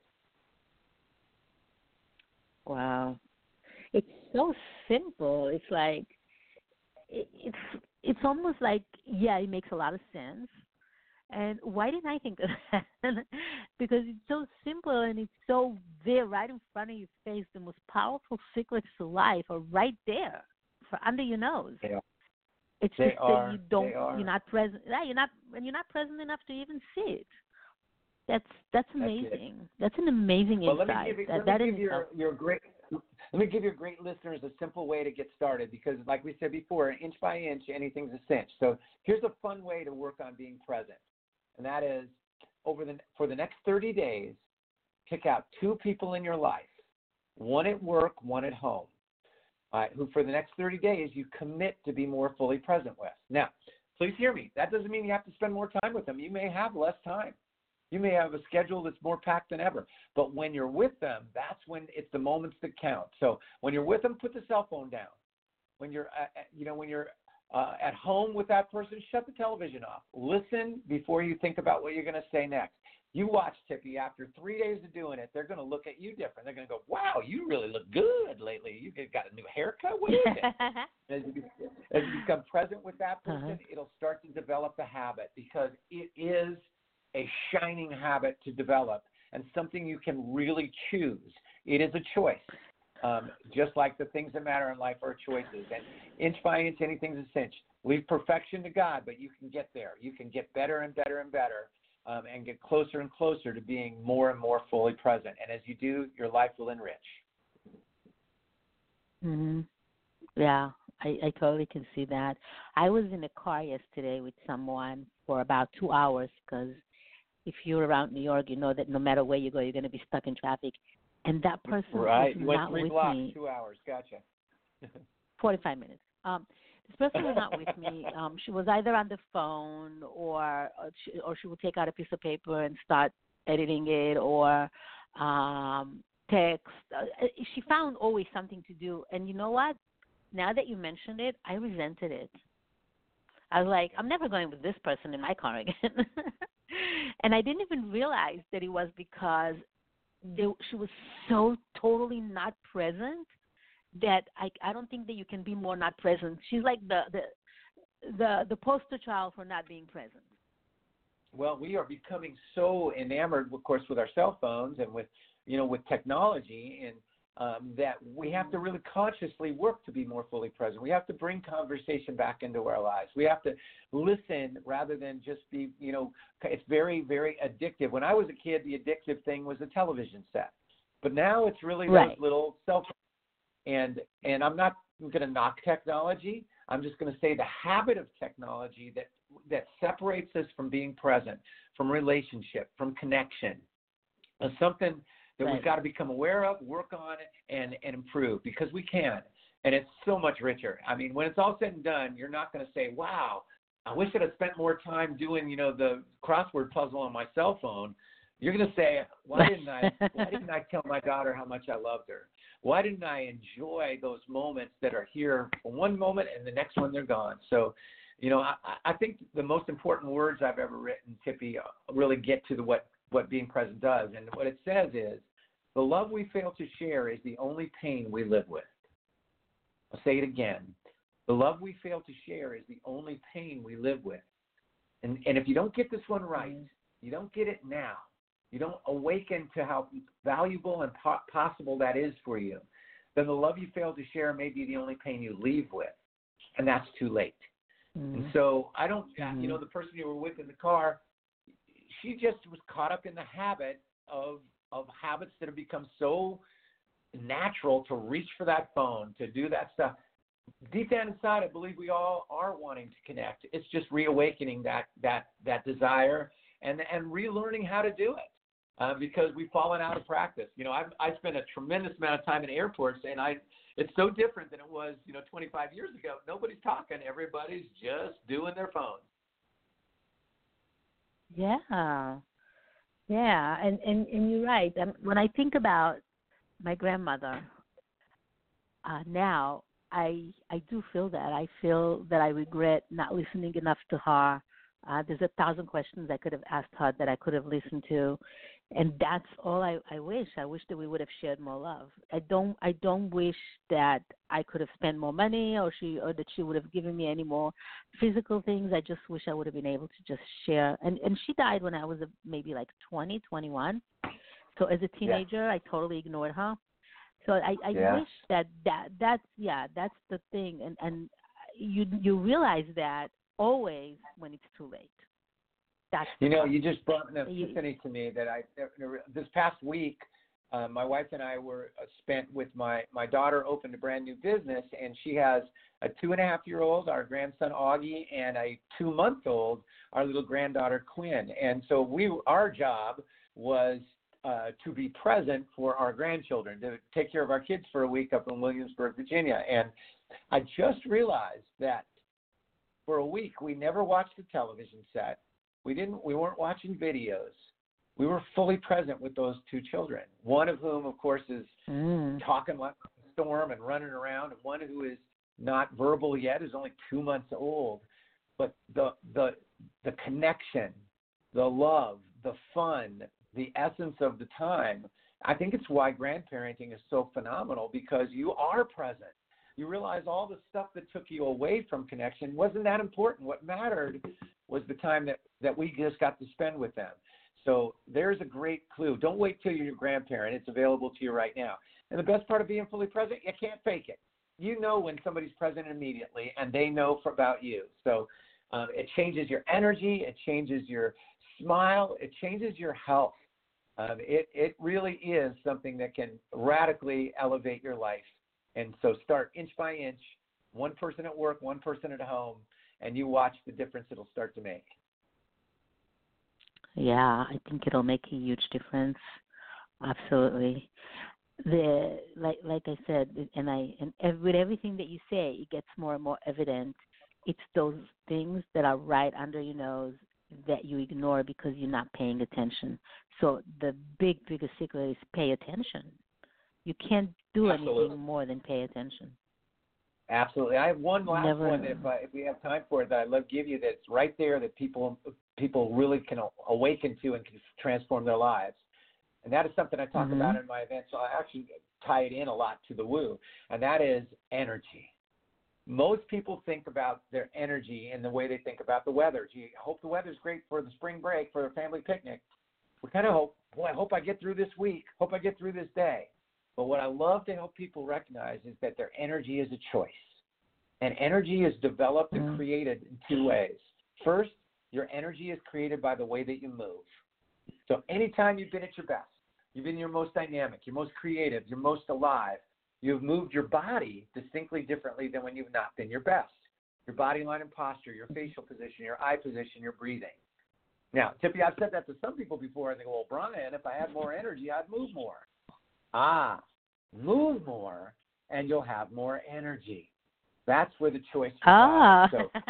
Wow. It's so simple. It's like, it, it's it's almost like, yeah, it makes a lot of sense. And why didn't I think of that? Because it's so simple and it's so there right in front of your face. The most powerful secrets to life are right there, for under your nose. Yeah. It's they just are, that you don't, they are. you're not present. Yeah, you're not, and you're not present enough to even see it. That's that's That's it. amazing. That's an amazing Well, let me insight. give you, that let that me in give your, itself. your great let me give your great listeners a simple way to get started because, like we said before, inch by inch, anything's a cinch. So here's a fun way to work on being present, and that is over the for the next thirty days, pick out two people in your life, one at work, one at home, all right, who for the next thirty days you commit to be more fully present with. Now, please hear me. That doesn't mean you have to spend more time with them. You may have less time. You may have a schedule that's more packed than ever. But when you're with them, that's when it's the moments that count. So when you're with them, put the cell phone down. When you're, uh, you know, when you're uh, at home with that person, shut the television off. Listen before you think about what you're going to say next. You watch, Tippy, after three days of doing it, they're going to look at you different. They're going to go, wow, you really look good lately. You got a new haircut. What is it? as, you, as you become present with that person, uh-huh. it'll start to develop the habit because it is a shining habit to develop and something you can really choose. It is a choice, um, just like the things that matter in life are choices. And inch by inch, anything's a cinch. Leave perfection to God, but you can get there. You can get better and better and better um, and get closer and closer to being more and more fully present. And as you do, your life will enrich. Mm-hmm. Yeah, I, I totally can see that. I was in a car yesterday with someone for about two hours because if you're around New York, you know that no matter where you go, you're going to be stuck in traffic. And that person right. was you went not three with blocks, me. Two hours. Gotcha. forty-five minutes. Um, this person was not with me. Um, she was either on the phone or or she, or she would take out a piece of paper and start editing it or um, text. Uh, she found always something to do. And you know what? Now that you mentioned it, I resented it. I was like, I'm never going with this person in my car again. And I didn't even realize that it was because they, she was so totally not present that I, I don't think that you can be more not present. She's like the, the the the poster child for not being present. Well, we are becoming so enamored, of course, with our cell phones and with you know with technology, and um, that we have to really consciously work to be more fully present. We have to bring conversation back into our lives. We have to listen rather than just be, you know, it's very, very addictive. When I was a kid, the addictive thing was a television set. But now it's really right. those little cell phones. And, and I'm not going to knock technology. I'm just going to say the habit of technology that, that separates us from being present, from relationship, from connection, is something that right. we've got to become aware of, work on it, and, and improve because we can. And it's so much richer. I mean, when it's all said and done, you're not going to say, wow, I wish I'd have spent more time doing, you know, the crossword puzzle on my cell phone. You're going to say, why didn't I why didn't I tell my daughter how much I loved her? Why didn't I enjoy those moments that are here for one moment and the next one they're gone? So, you know, I, I think the most important words I've ever written, Tippy, really get to the what what being present does. And what it says is, the love we fail to share is the only pain we live with. I'll say it again. The love we fail to share is the only pain we live with. And, and if you don't get this one right, you don't get it now, you don't awaken to how valuable and po- possible that is for you, then the love you fail to share may be the only pain you leave with. And that's too late. Mm-hmm. And so I don't, mm-hmm. you know, the person you were with in the car, she just was caught up in the habit of of habits that have become so natural to reach for that phone, to do that stuff. Deep down inside, I believe we all are wanting to connect. It's just reawakening that that that desire and and relearning how to do it uh, because we've fallen out of practice. You know, I've I spent a tremendous amount of time in airports, and I it's so different than it was, you know, twenty-five years ago. Nobody's talking. Everybody's just doing their phones. Yeah. Yeah, and, and, and you're right. Um, when I think about my grandmother uh, now, I I do feel that. I feel that I regret not listening enough to her. Uh, there's a thousand questions I could have asked her that I could have listened to, and that's all I, I wish. I wish that we would have shared more love. I don't I don't wish that I could have spent more money or she or that she would have given me any more physical things. I just wish I would have been able to just share. And and she died when I was maybe like twenty, twenty-one. So as a teenager, yeah. I totally ignored her. So I, I yeah. wish that, that that's yeah that's the thing, and and you you realize that always when it's too late. That's You know, tough. you just brought an You- epiphany to me that I this past week, uh, my wife and I were uh, spent with my my daughter opened a brand new business, and she has a two and a half year old, our grandson Augie, and a two month old, our little granddaughter Quinn. And so we our job was uh, to be present for our grandchildren, to take care of our kids for a week up in Williamsburg, Virginia. And I just realized that for a week we never watched the television set. We didn't. We weren't watching videos. We were fully present with those two children. One of whom, of course, is Mm. talking like a storm and running around, and one who is not verbal yet, is only two months old. But the the the connection, the love, the fun, the essence of the time. I think it's why grandparenting is so phenomenal, because you are present. You realize all the stuff that took you away from connection wasn't that important. What mattered was the time that, that we just got to spend with them. So there's a great clue. Don't wait till you're a grandparent. It's available to you right now. And the best part of being fully present, you can't fake it. You know when somebody's present immediately, and they know for, about you. So um, it changes your energy. It changes your smile. It changes your health. Um, it, it really is something that can radically elevate your life. And so start inch by inch, one person at work, one person at home, and you watch the difference it'll start to make. Yeah, I think it'll make a huge difference. Absolutely. The like like I said, and I and ev- with everything that you say, it gets more and more evident. It's those things that are right under your nose that you ignore because you're not paying attention. So the big biggest secret is pay attention. You can't do Absolutely. anything more than pay attention. Absolutely. I have one last Never. one that if, I, if we have time for it that I'd love to give you that's right there that people people really can awaken to and can transform their lives. And that is something I talk Mhm. about in my events. So I actually tie it in a lot to the woo, and that is energy. Most people think about their energy in the way they think about the weather. Gee, I hope the weather's great for the spring break, for a family picnic. We kind of hope, boy, I hope I get through this week. Hope I get through this day. But what I love to help people recognize is that their energy is a choice. And energy is developed and Mhm. created in two ways. First, your energy is created by the way that you move. So anytime you've been at your best, you've been your most dynamic, your most creative, your most alive, you've moved your body distinctly differently than when you've not been your best. Your body line and posture, your facial position, your eye position, your breathing. Now, Tippy, I've said that to some people before. I think, well, Brian, if I had more energy, I'd move more. Ah, move more, and you'll have more energy. That's where the choice Ah. resides. So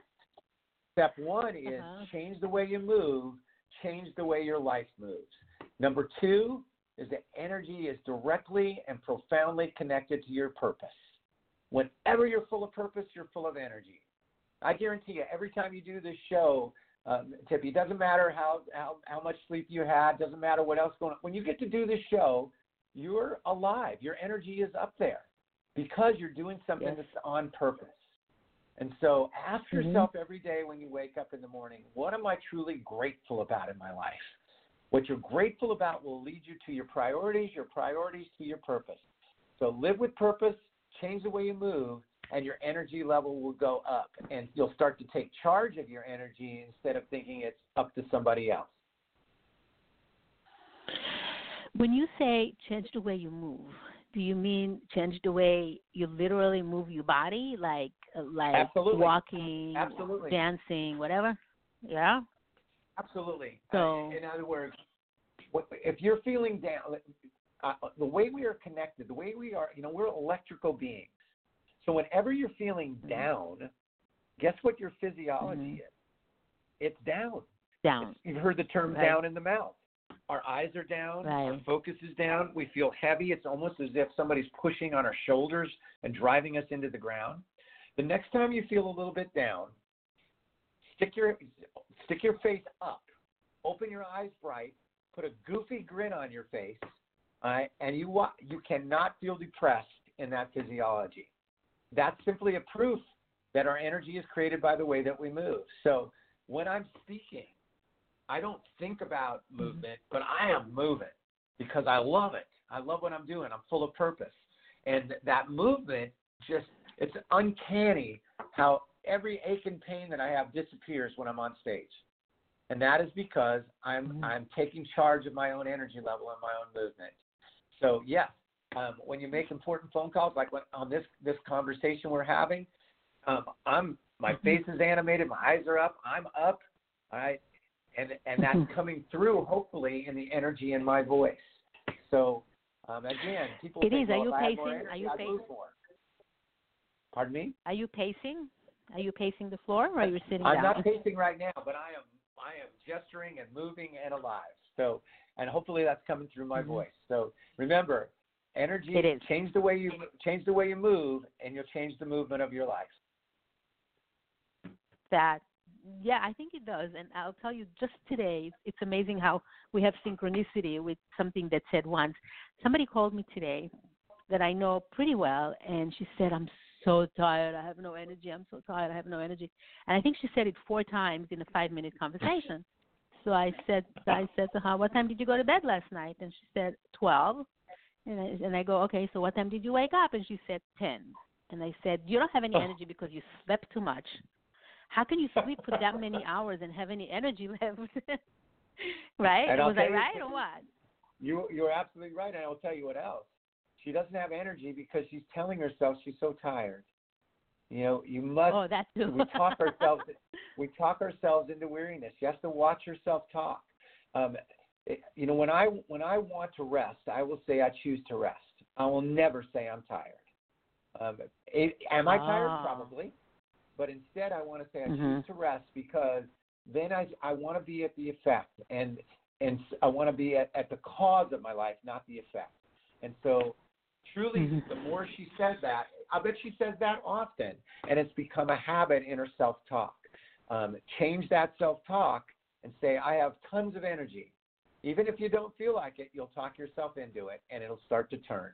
step one is Uh-huh. change the way you move, change the way your life moves. Number two is that energy is directly and profoundly connected to your purpose. Whenever you're full of purpose, you're full of energy. I guarantee you, every time you do this show, um, Tippy, it doesn't matter how, how, how much sleep you had, doesn't matter what else going on. When you get to do this show, you're alive. Your energy is up there because you're doing something Yes. that's on purpose. And so ask Mhm. yourself every day when you wake up in the morning, what am I truly grateful about in my life? What you're grateful about will lead you to your priorities, your priorities to your purpose. So live with purpose, change the way you move, and your energy level will go up. And you'll start to take charge of your energy instead of thinking it's up to somebody else. When you say change the way you move, do you mean change the way you literally move your body, like uh, like Absolutely. walking, Absolutely. dancing, whatever? Yeah. Absolutely. So- Uh, in other words, what- if you're feeling down, uh, the way we are connected, the way we are, you know, we're electrical beings. So whenever you're feeling down, guess what your physiology Mhm. is? It's down. Down. It's, you've heard the term Right. down in the mouth. Our eyes are down. Our Right. focus is down. We feel heavy. It's almost as if somebody's pushing on our shoulders and driving us into the ground. The next time you feel a little bit down, stick your stick your face up. Open your eyes bright. Put a goofy grin on your face. All right? And you wa- you cannot feel depressed in that physiology. That's simply a proof that our energy is created by the way that we move. So when I'm speaking, I don't think about movement, but I am moving because I love it. I love what I'm doing. I'm full of purpose. And that movement just, it's uncanny how every ache and pain that I have disappears when I'm on stage. And that is because I'm Mm-hmm. I'm taking charge of my own energy level and my own movement. So yes, um, when you make important phone calls, like when, on this this conversation we're having, um, I'm my face is animated, my eyes are up, I'm up, all right, and and that's coming through hopefully in the energy in my voice. So um, again, people It think, is. Are well, you if I have pacing? more energy, Are you I pacing? move more. Pardon me? Are you pacing? Are you pacing the floor, or are you sitting I'm down? not pacing right now, but I am I am gesturing and moving and alive. So, and hopefully that's coming through my Mm-hmm. voice. So remember, energy, It is. change the way you change the way you move, and you'll change the movement of your life. That, yeah, I think it does. And I'll tell you, just today, it's amazing how we have synchronicity with something that said once. Somebody called me today that I know pretty well, and she said, I'm so tired. I have no energy. I'm so tired. I have no energy. And I think she said it four times in a five-minute conversation. So I said, I said to her, what time did you go to bed last night? And she said, twelve. And I, and I go, okay, so what time did you wake up? And she said, ten. And I said, you don't have any energy because you slept too much. How can you sleep for that many hours and have any energy left? Right? And I'll Was I tell you, right or what? You you're absolutely right, and I will tell you what else. She doesn't have energy because she's telling herself she's so tired. You know, you must. Oh, that too. we talk ourselves. We talk ourselves into weariness. You have to watch yourself talk. Um, it, you know, when I when I want to rest, I will say I choose to rest. I will never say I'm tired. Um, it, am I tired? Ah. Probably. But instead, I want to say I Mhm. choose to rest because then I I want to be at the effect, and and I want to be at, at the cause of my life, not the effect. And so, truly, Mhm. the more she says that, I bet she says that often, and it's become a habit in her self-talk. Um, change that self-talk and say, I have tons of energy. Even if you don't feel like it, you'll talk yourself into it, and it'll start to turn.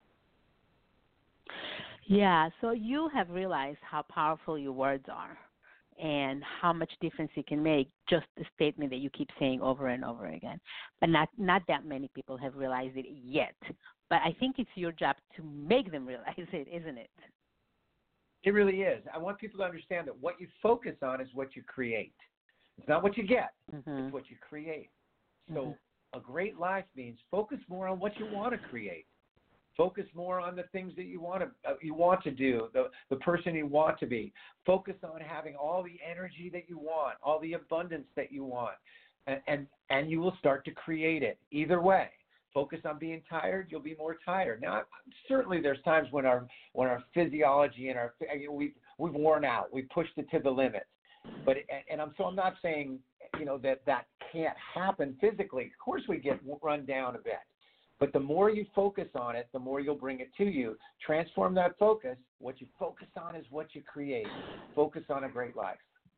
Yeah, so you have realized how powerful your words are and how much difference it can make, just the statement that you keep saying over and over again. But not not that many people have realized it yet. But I think it's your job to make them realize it, isn't it? It really is. I want people to understand that what you focus on is what you create. It's not what you get, Mm-hmm. it's what you create. So Mm-hmm. a great life means focus more on what you want to create. Focus more on the things that you want to uh, you want to do, the the person you want to be. Focus on having all the energy that you want, all the abundance that you want, and and, and you will start to create it. Either way, focus on being tired, you'll be more tired. Now, certainly there's times when our when our physiology and our we we've worn out, we've pushed it to the limit. But and, and I'm so I'm not saying you know that that can't happen physically. Of course, we get run down a bit. But the more you focus on it, the more you'll bring it to you. Transform that focus. What you focus on is what you create. Focus on a great life.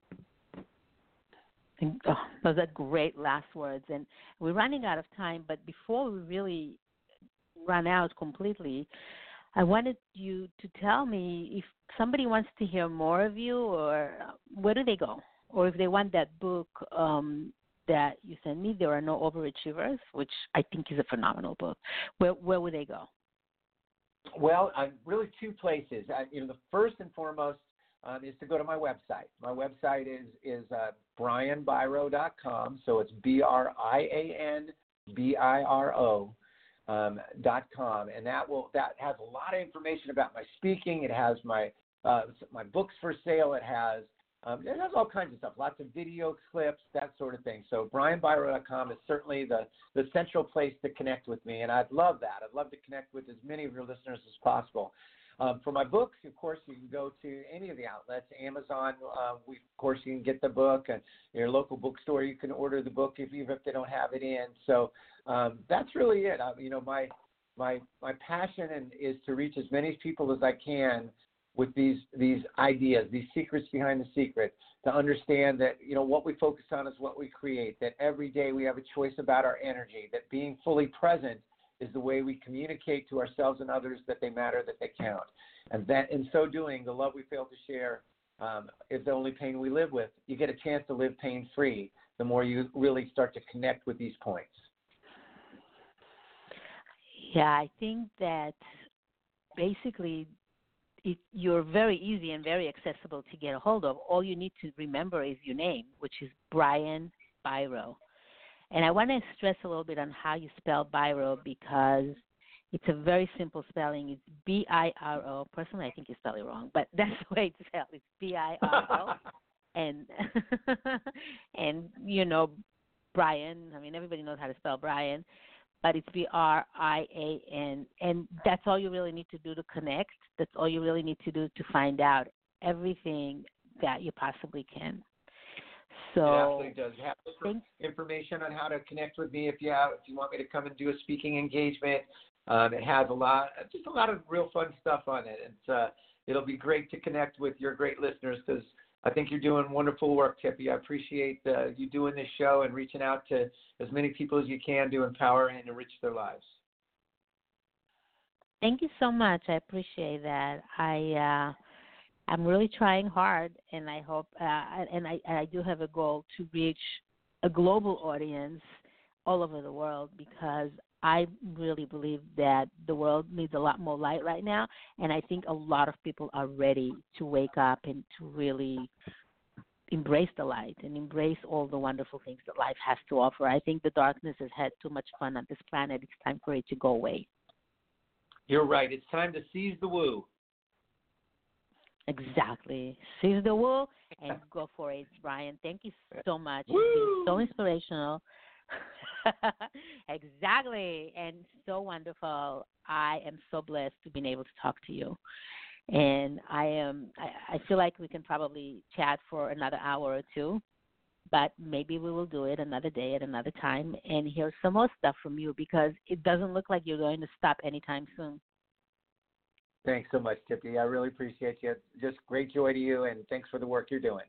And, oh, those are great last words. And we're running out of time, but before we really run out completely, I wanted you to tell me if somebody wants to hear more of you, or where do they go? Or if they want that book um, that you sent me, There Are No Overachievers, which I think is a phenomenal book. Where where would they go? Well, uh, really two places. Uh, you know, the first and foremost um, is to go to my website. My website is is uh, brian biro dot com. So it's B R I A N B I R O um, dot com, and that will that has a lot of information about my speaking. It has my uh, my books for sale. It has Um, it has all kinds of stuff, lots of video clips, that sort of thing. So brian biro dot com is certainly the, the central place to connect with me, and I'd love that. I'd love to connect with as many of your listeners as possible. Um, for my books, of course, you can go to any of the outlets. Amazon, uh, we, of course, you can get the book. And your local bookstore, you can order the book if, even if they don't have it in. So um, that's really it. I, you know, my my my passion and, is to reach as many people as I can with these these ideas, these secrets behind the secret, to understand that, you know, what we focus on is what we create, that every day we have a choice about our energy, that being fully present is the way we communicate to ourselves and others that they matter, that they count. And that in so doing, the love we fail to share um, is the only pain we live with. You get a chance to live pain-free the more you really start to connect with these points. Yeah, I think that basically It, you're very easy and very accessible to get a hold of. All you need to remember is your name, which is Brian Biro. And I want to stress a little bit on how you spell Biro because it's a very simple spelling. It's B I R O. Personally, I think you spell it wrong, but that's the way it's spelled. It's B I R O. and, and, you know, Brian, I mean, everybody knows how to spell Brian, but it's B R I A N. And that's all you really need to do to connect. That's all you really need to do to find out everything that you possibly can. So it absolutely does. You have information on how to connect with me if you have, if you want me to come and do a speaking engagement. Um, it has a lot, just a lot of real fun stuff on it. It's uh, it'll be great to connect with your great listeners because I think you're doing wonderful work, Tippy. I appreciate uh, you doing this show and reaching out to as many people as you can to empower and enrich their lives. Thank you so much. I appreciate that. I. Uh, I'm really trying hard, and I hope, uh, and I, I do have a goal to reach a global audience all over the world because I really believe that the world needs a lot more light right now, and I think a lot of people are ready to wake up and to really embrace the light and embrace all the wonderful things that life has to offer. I think the darkness has had too much fun on this planet. It's time for it to go away. You're right. It's time to seize the woo. Exactly. Seize the wool and go for it, Brian. Thank you so much. Woo! It's been so inspirational. Exactly. And so wonderful. I am so blessed to be able to talk to you. And I am I, I feel like we can probably chat for another hour or two, but maybe we will do it another day at another time and hear some more stuff from you because it doesn't look like you're going to stop anytime soon. Thanks so much, Tippy. I really appreciate you. Just great joy to you, and thanks for the work you're doing.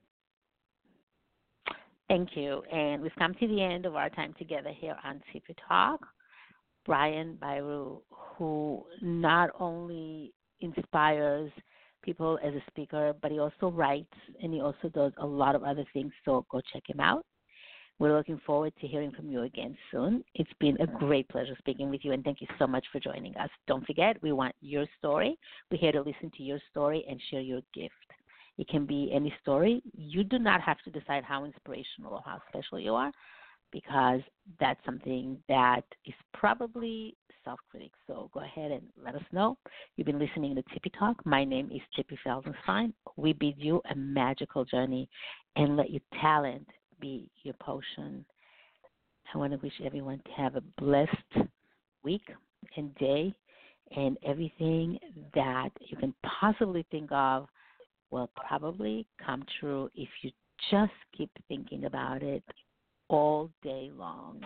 Thank you. And we've come to the end of our time together here on Tippy Talk. Brian Biro, who not only inspires people as a speaker, but he also writes, and he also does a lot of other things, so go check him out. We're looking forward to hearing from you again soon. It's been a great pleasure speaking with you, and thank you so much for joining us. Don't forget, we want your story. We're here to listen to your story and share your gift. It can be any story. You do not have to decide how inspirational or how special you are because that's something that is probably self-critic. So go ahead and let us know. You've been listening to Tippy Talk. My name is Tippy Felsenstein. We bid you a magical journey and let your talent be your potion. I want to wish everyone to have a blessed week and day, and everything that you can possibly think of will probably come true if you just keep thinking about it all day long.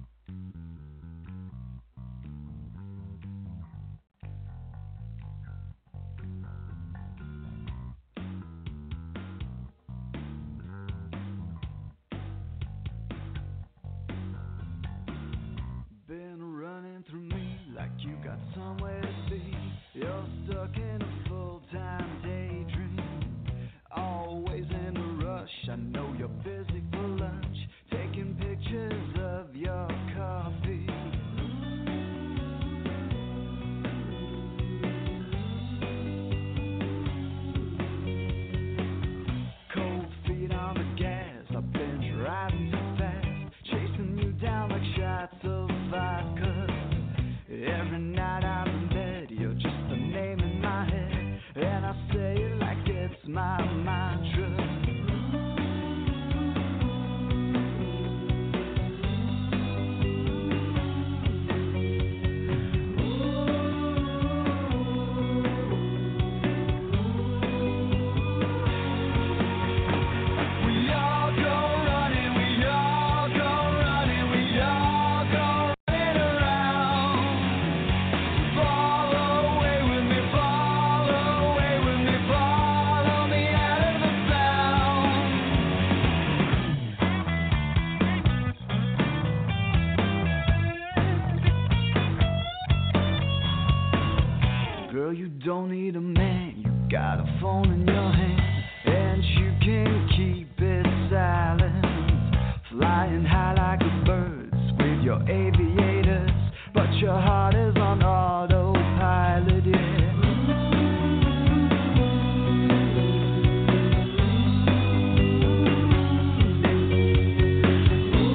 Been running through me like you got somewhere to be. You're stuck in a full-time daydream, always in a rush. I know you're busy for lunch, taking pictures of your coffee. Cold feet on the gas, I've been driving too fast, chasing you down like shots of vodka. Every night I'm in bed, you're just a name in my head, and I say it like it's my mantra. Girl, you don't need a man, you got a phone in your hand, and you can keep it silent, flying high like the birds with your aviators, but your heart is on autopilot, yeah. Ooh.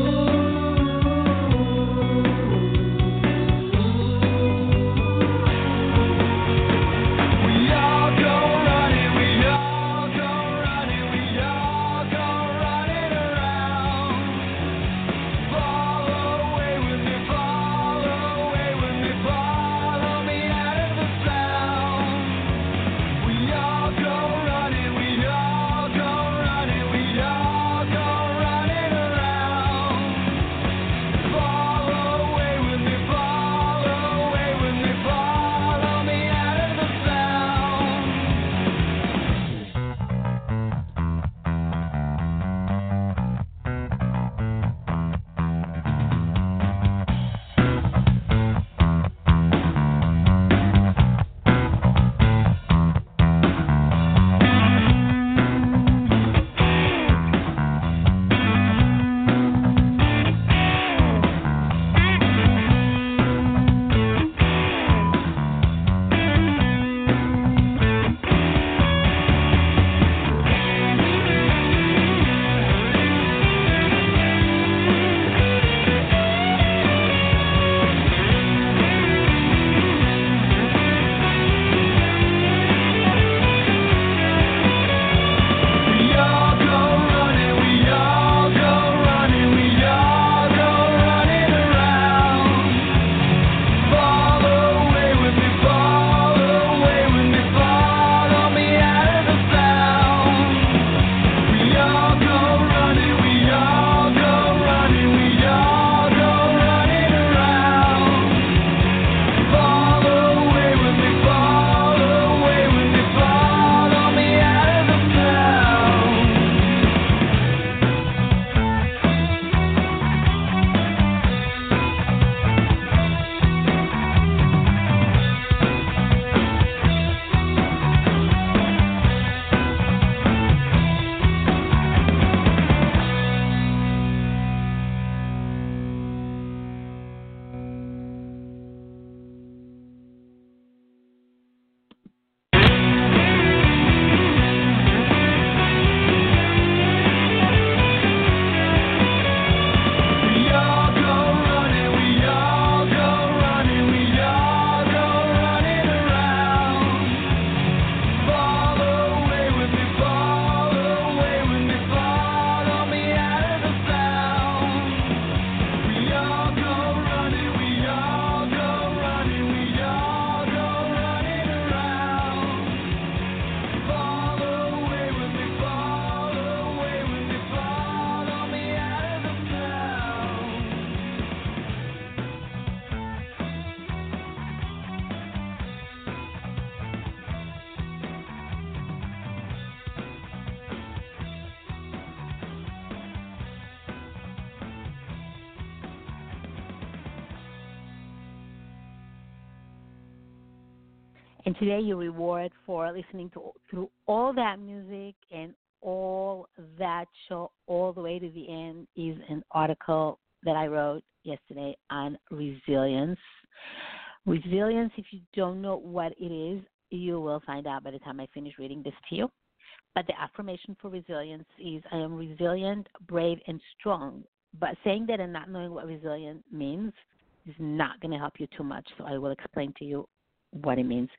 And today your reward for listening to through all that music and all that show all the way to the end is an article that I wrote yesterday on resilience. Resilience, if you don't know what it is, you will find out by the time I finish reading this to you. But the affirmation for resilience is I am resilient, brave, and strong. But saying that and not knowing what resilient means is not going to help you too much, so I will explain to you what it means.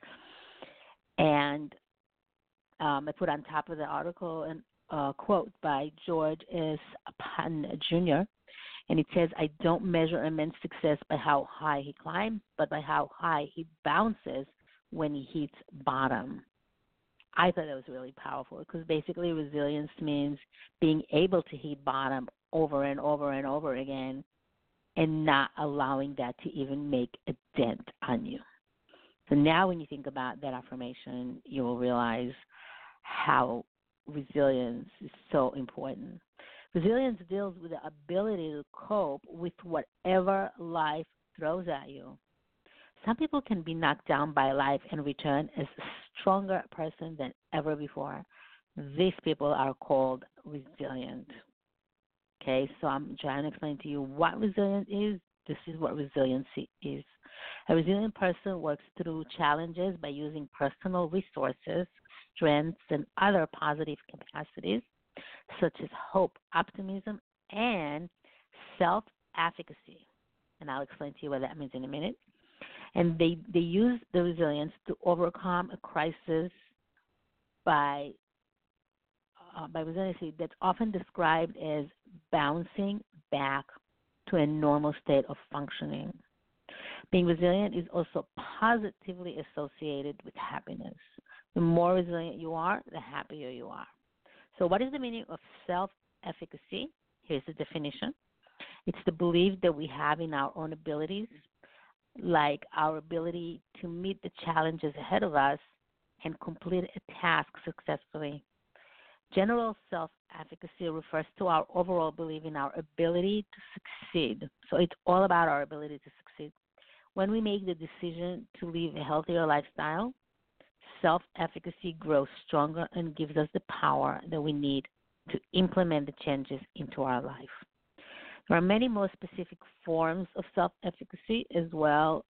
And um, I put on top of the article a uh, quote by George S. Patton Junior, and it says, I don't measure a man's success by how high he climbs, but by how high he bounces when he hits bottom. I thought that was really powerful because basically resilience means being able to hit bottom over and over and over again and not allowing that to even make a dent on you. So now when you think about that affirmation, you will realize how resilience is so important. Resilience deals with the ability to cope with whatever life throws at you. Some people can be knocked down by life and return as a stronger person than ever before. These people are called resilient. Okay, so I'm trying to explain to you what resilience is. This is what resiliency is. A resilient person works through challenges by using personal resources, strengths, and other positive capacities, such as hope, optimism, and self-efficacy. And I'll explain to you what that means in a minute. And they, they use the resilience to overcome a crisis by uh, by resiliency that's often described as bouncing back to a normal state of functioning. Being resilient is also positively associated with happiness. The more resilient you are, the happier you are. So what is the meaning of self-efficacy? Here's the definition. It's the belief that we have in our own abilities, like our ability to meet the challenges ahead of us and complete a task successfully. General self-efficacy refers to our overall belief in our ability to succeed. So it's all about our ability to succeed. When we make the decision to live a healthier lifestyle, self-efficacy grows stronger and gives us the power that we need to implement the changes into our life. There are many more specific forms of self-efficacy as well,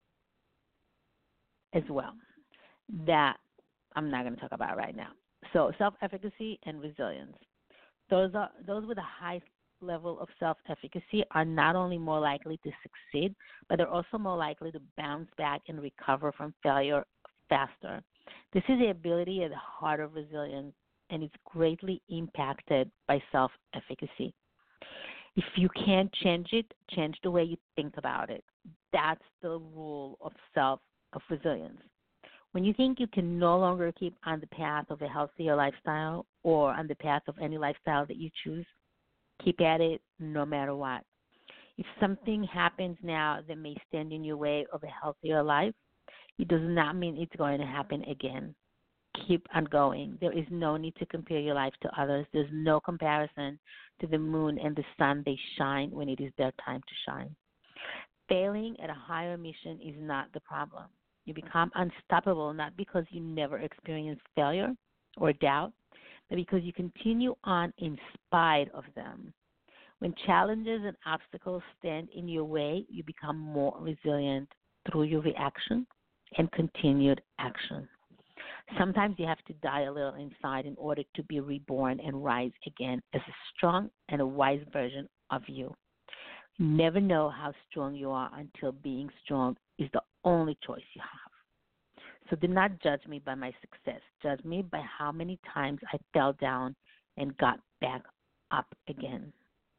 as well, that I'm not going to talk about right now. So self-efficacy and resilience. Those are those with a high level of self-efficacy are not only more likely to succeed, but they're also more likely to bounce back and recover from failure faster. This is the ability at the heart of resilience, and it's greatly impacted by self-efficacy. If you can't change it, change the way you think about it. That's the rule of self of resilience. When you think you can no longer keep on the path of a healthier lifestyle or on the path of any lifestyle that you choose, keep at it no matter what. If something happens now that may stand in your way of a healthier life, it does not mean it's going to happen again. Keep on going. There is no need to compare your life to others. There's no comparison to the moon and the sun. They shine when it is their time to shine. Failing at a higher mission is not the problem. You become unstoppable not because you never experience failure or doubt, but because you continue on in spite of them. When challenges and obstacles stand in your way, you become more resilient through your reaction and continued action. Sometimes you have to die a little inside in order to be reborn and rise again as a strong and a wise version of you. You never know how strong you are until being strong is the only choice you have. So do not judge me by my success. Judge me by how many times I fell down and got back up again.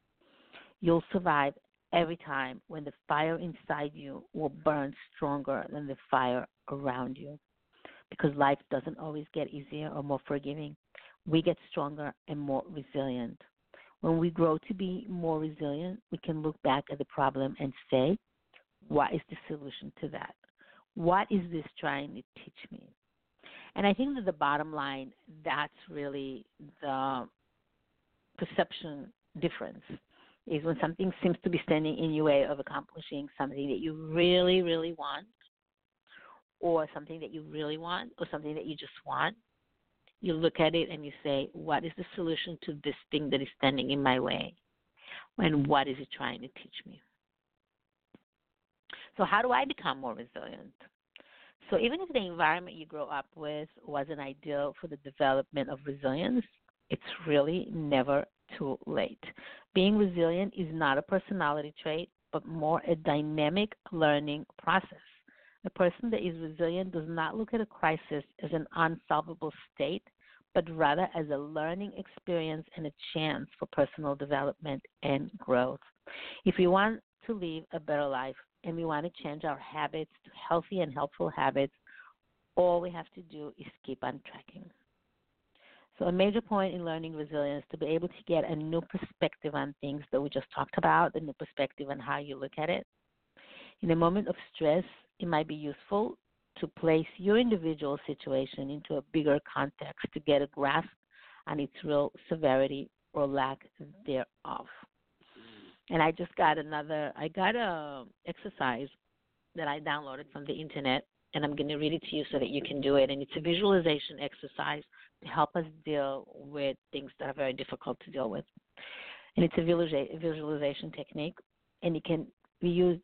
You'll survive every time when the fire inside you will burn stronger than the fire around you. Because life doesn't always get easier or more forgiving. We get stronger and more resilient. When we grow to be more resilient, we can look back at the problem and say, what is the solution to that? What is this trying to teach me? And I think that the bottom line, that's really the perception difference, is when something seems to be standing in your way of accomplishing something that you really, really want, or something that you really want or something that you just want, you look at it and you say, what is the solution to this thing that is standing in my way? And what is it trying to teach me? So how do I become more resilient? So even if the environment you grow up with wasn't ideal for the development of resilience, it's really never too late. Being resilient is not a personality trait, but more a dynamic learning process. A person that is resilient does not look at a crisis as an unsolvable state, but rather as a learning experience and a chance for personal development and growth. If we want to live a better life and we want to change our habits to healthy and helpful habits, all we have to do is keep on tracking. So a major point in learning resilience is to be able to get a new perspective on things that we just talked about, a new perspective on how you look at it. In a moment of stress, it might be useful to place your individual situation into a bigger context to get a grasp on its real severity or lack thereof. And I just got another, I got a exercise that I downloaded from the internet, and I'm going to read it to you so that you can do it. And it's a visualization exercise to help us deal with things that are very difficult to deal with. And it's a visualization technique, and it can be used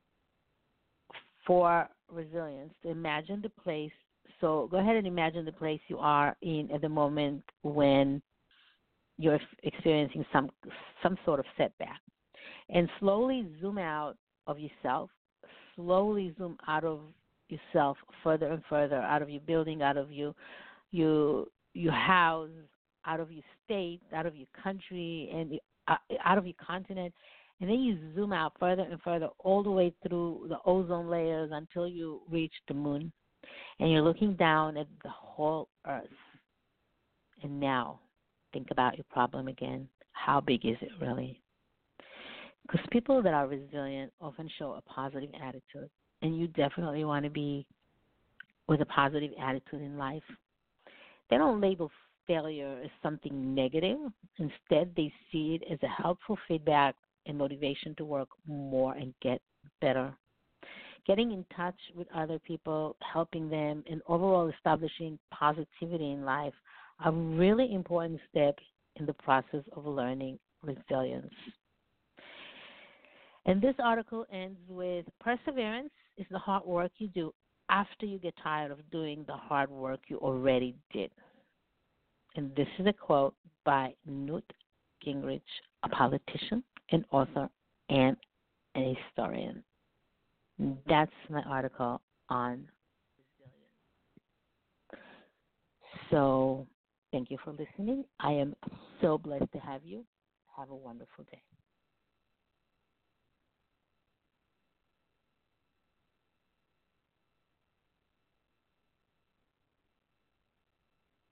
for resilience to imagine the place. So go ahead and imagine the place you are in at the moment when you're experiencing some some sort of setback. And slowly zoom out of yourself, slowly zoom out of yourself further and further, out of your building, out of your, your, your house, out of your state, out of your country, and uh, out of your continent. And then you zoom out further and further all the way through the ozone layers until you reach the moon. And you're looking down at the whole earth. And now think about your problem again. How big is it really? Because people that are resilient often show a positive attitude. And you definitely want to be with a positive attitude in life. They don't label failure as something negative. Instead, they see it as a helpful feedback and motivation to work more and get better. Getting in touch with other people, helping them, and overall establishing positivity in life are really important steps in the process of learning resilience. And this article ends with, perseverance is the hard work you do after you get tired of doing the hard work you already did. And this is a quote by Newt Gingrich, a politician, an author, and a historian. That's my article on resilience. So thank you for listening. I am so blessed to have you. Have a wonderful day.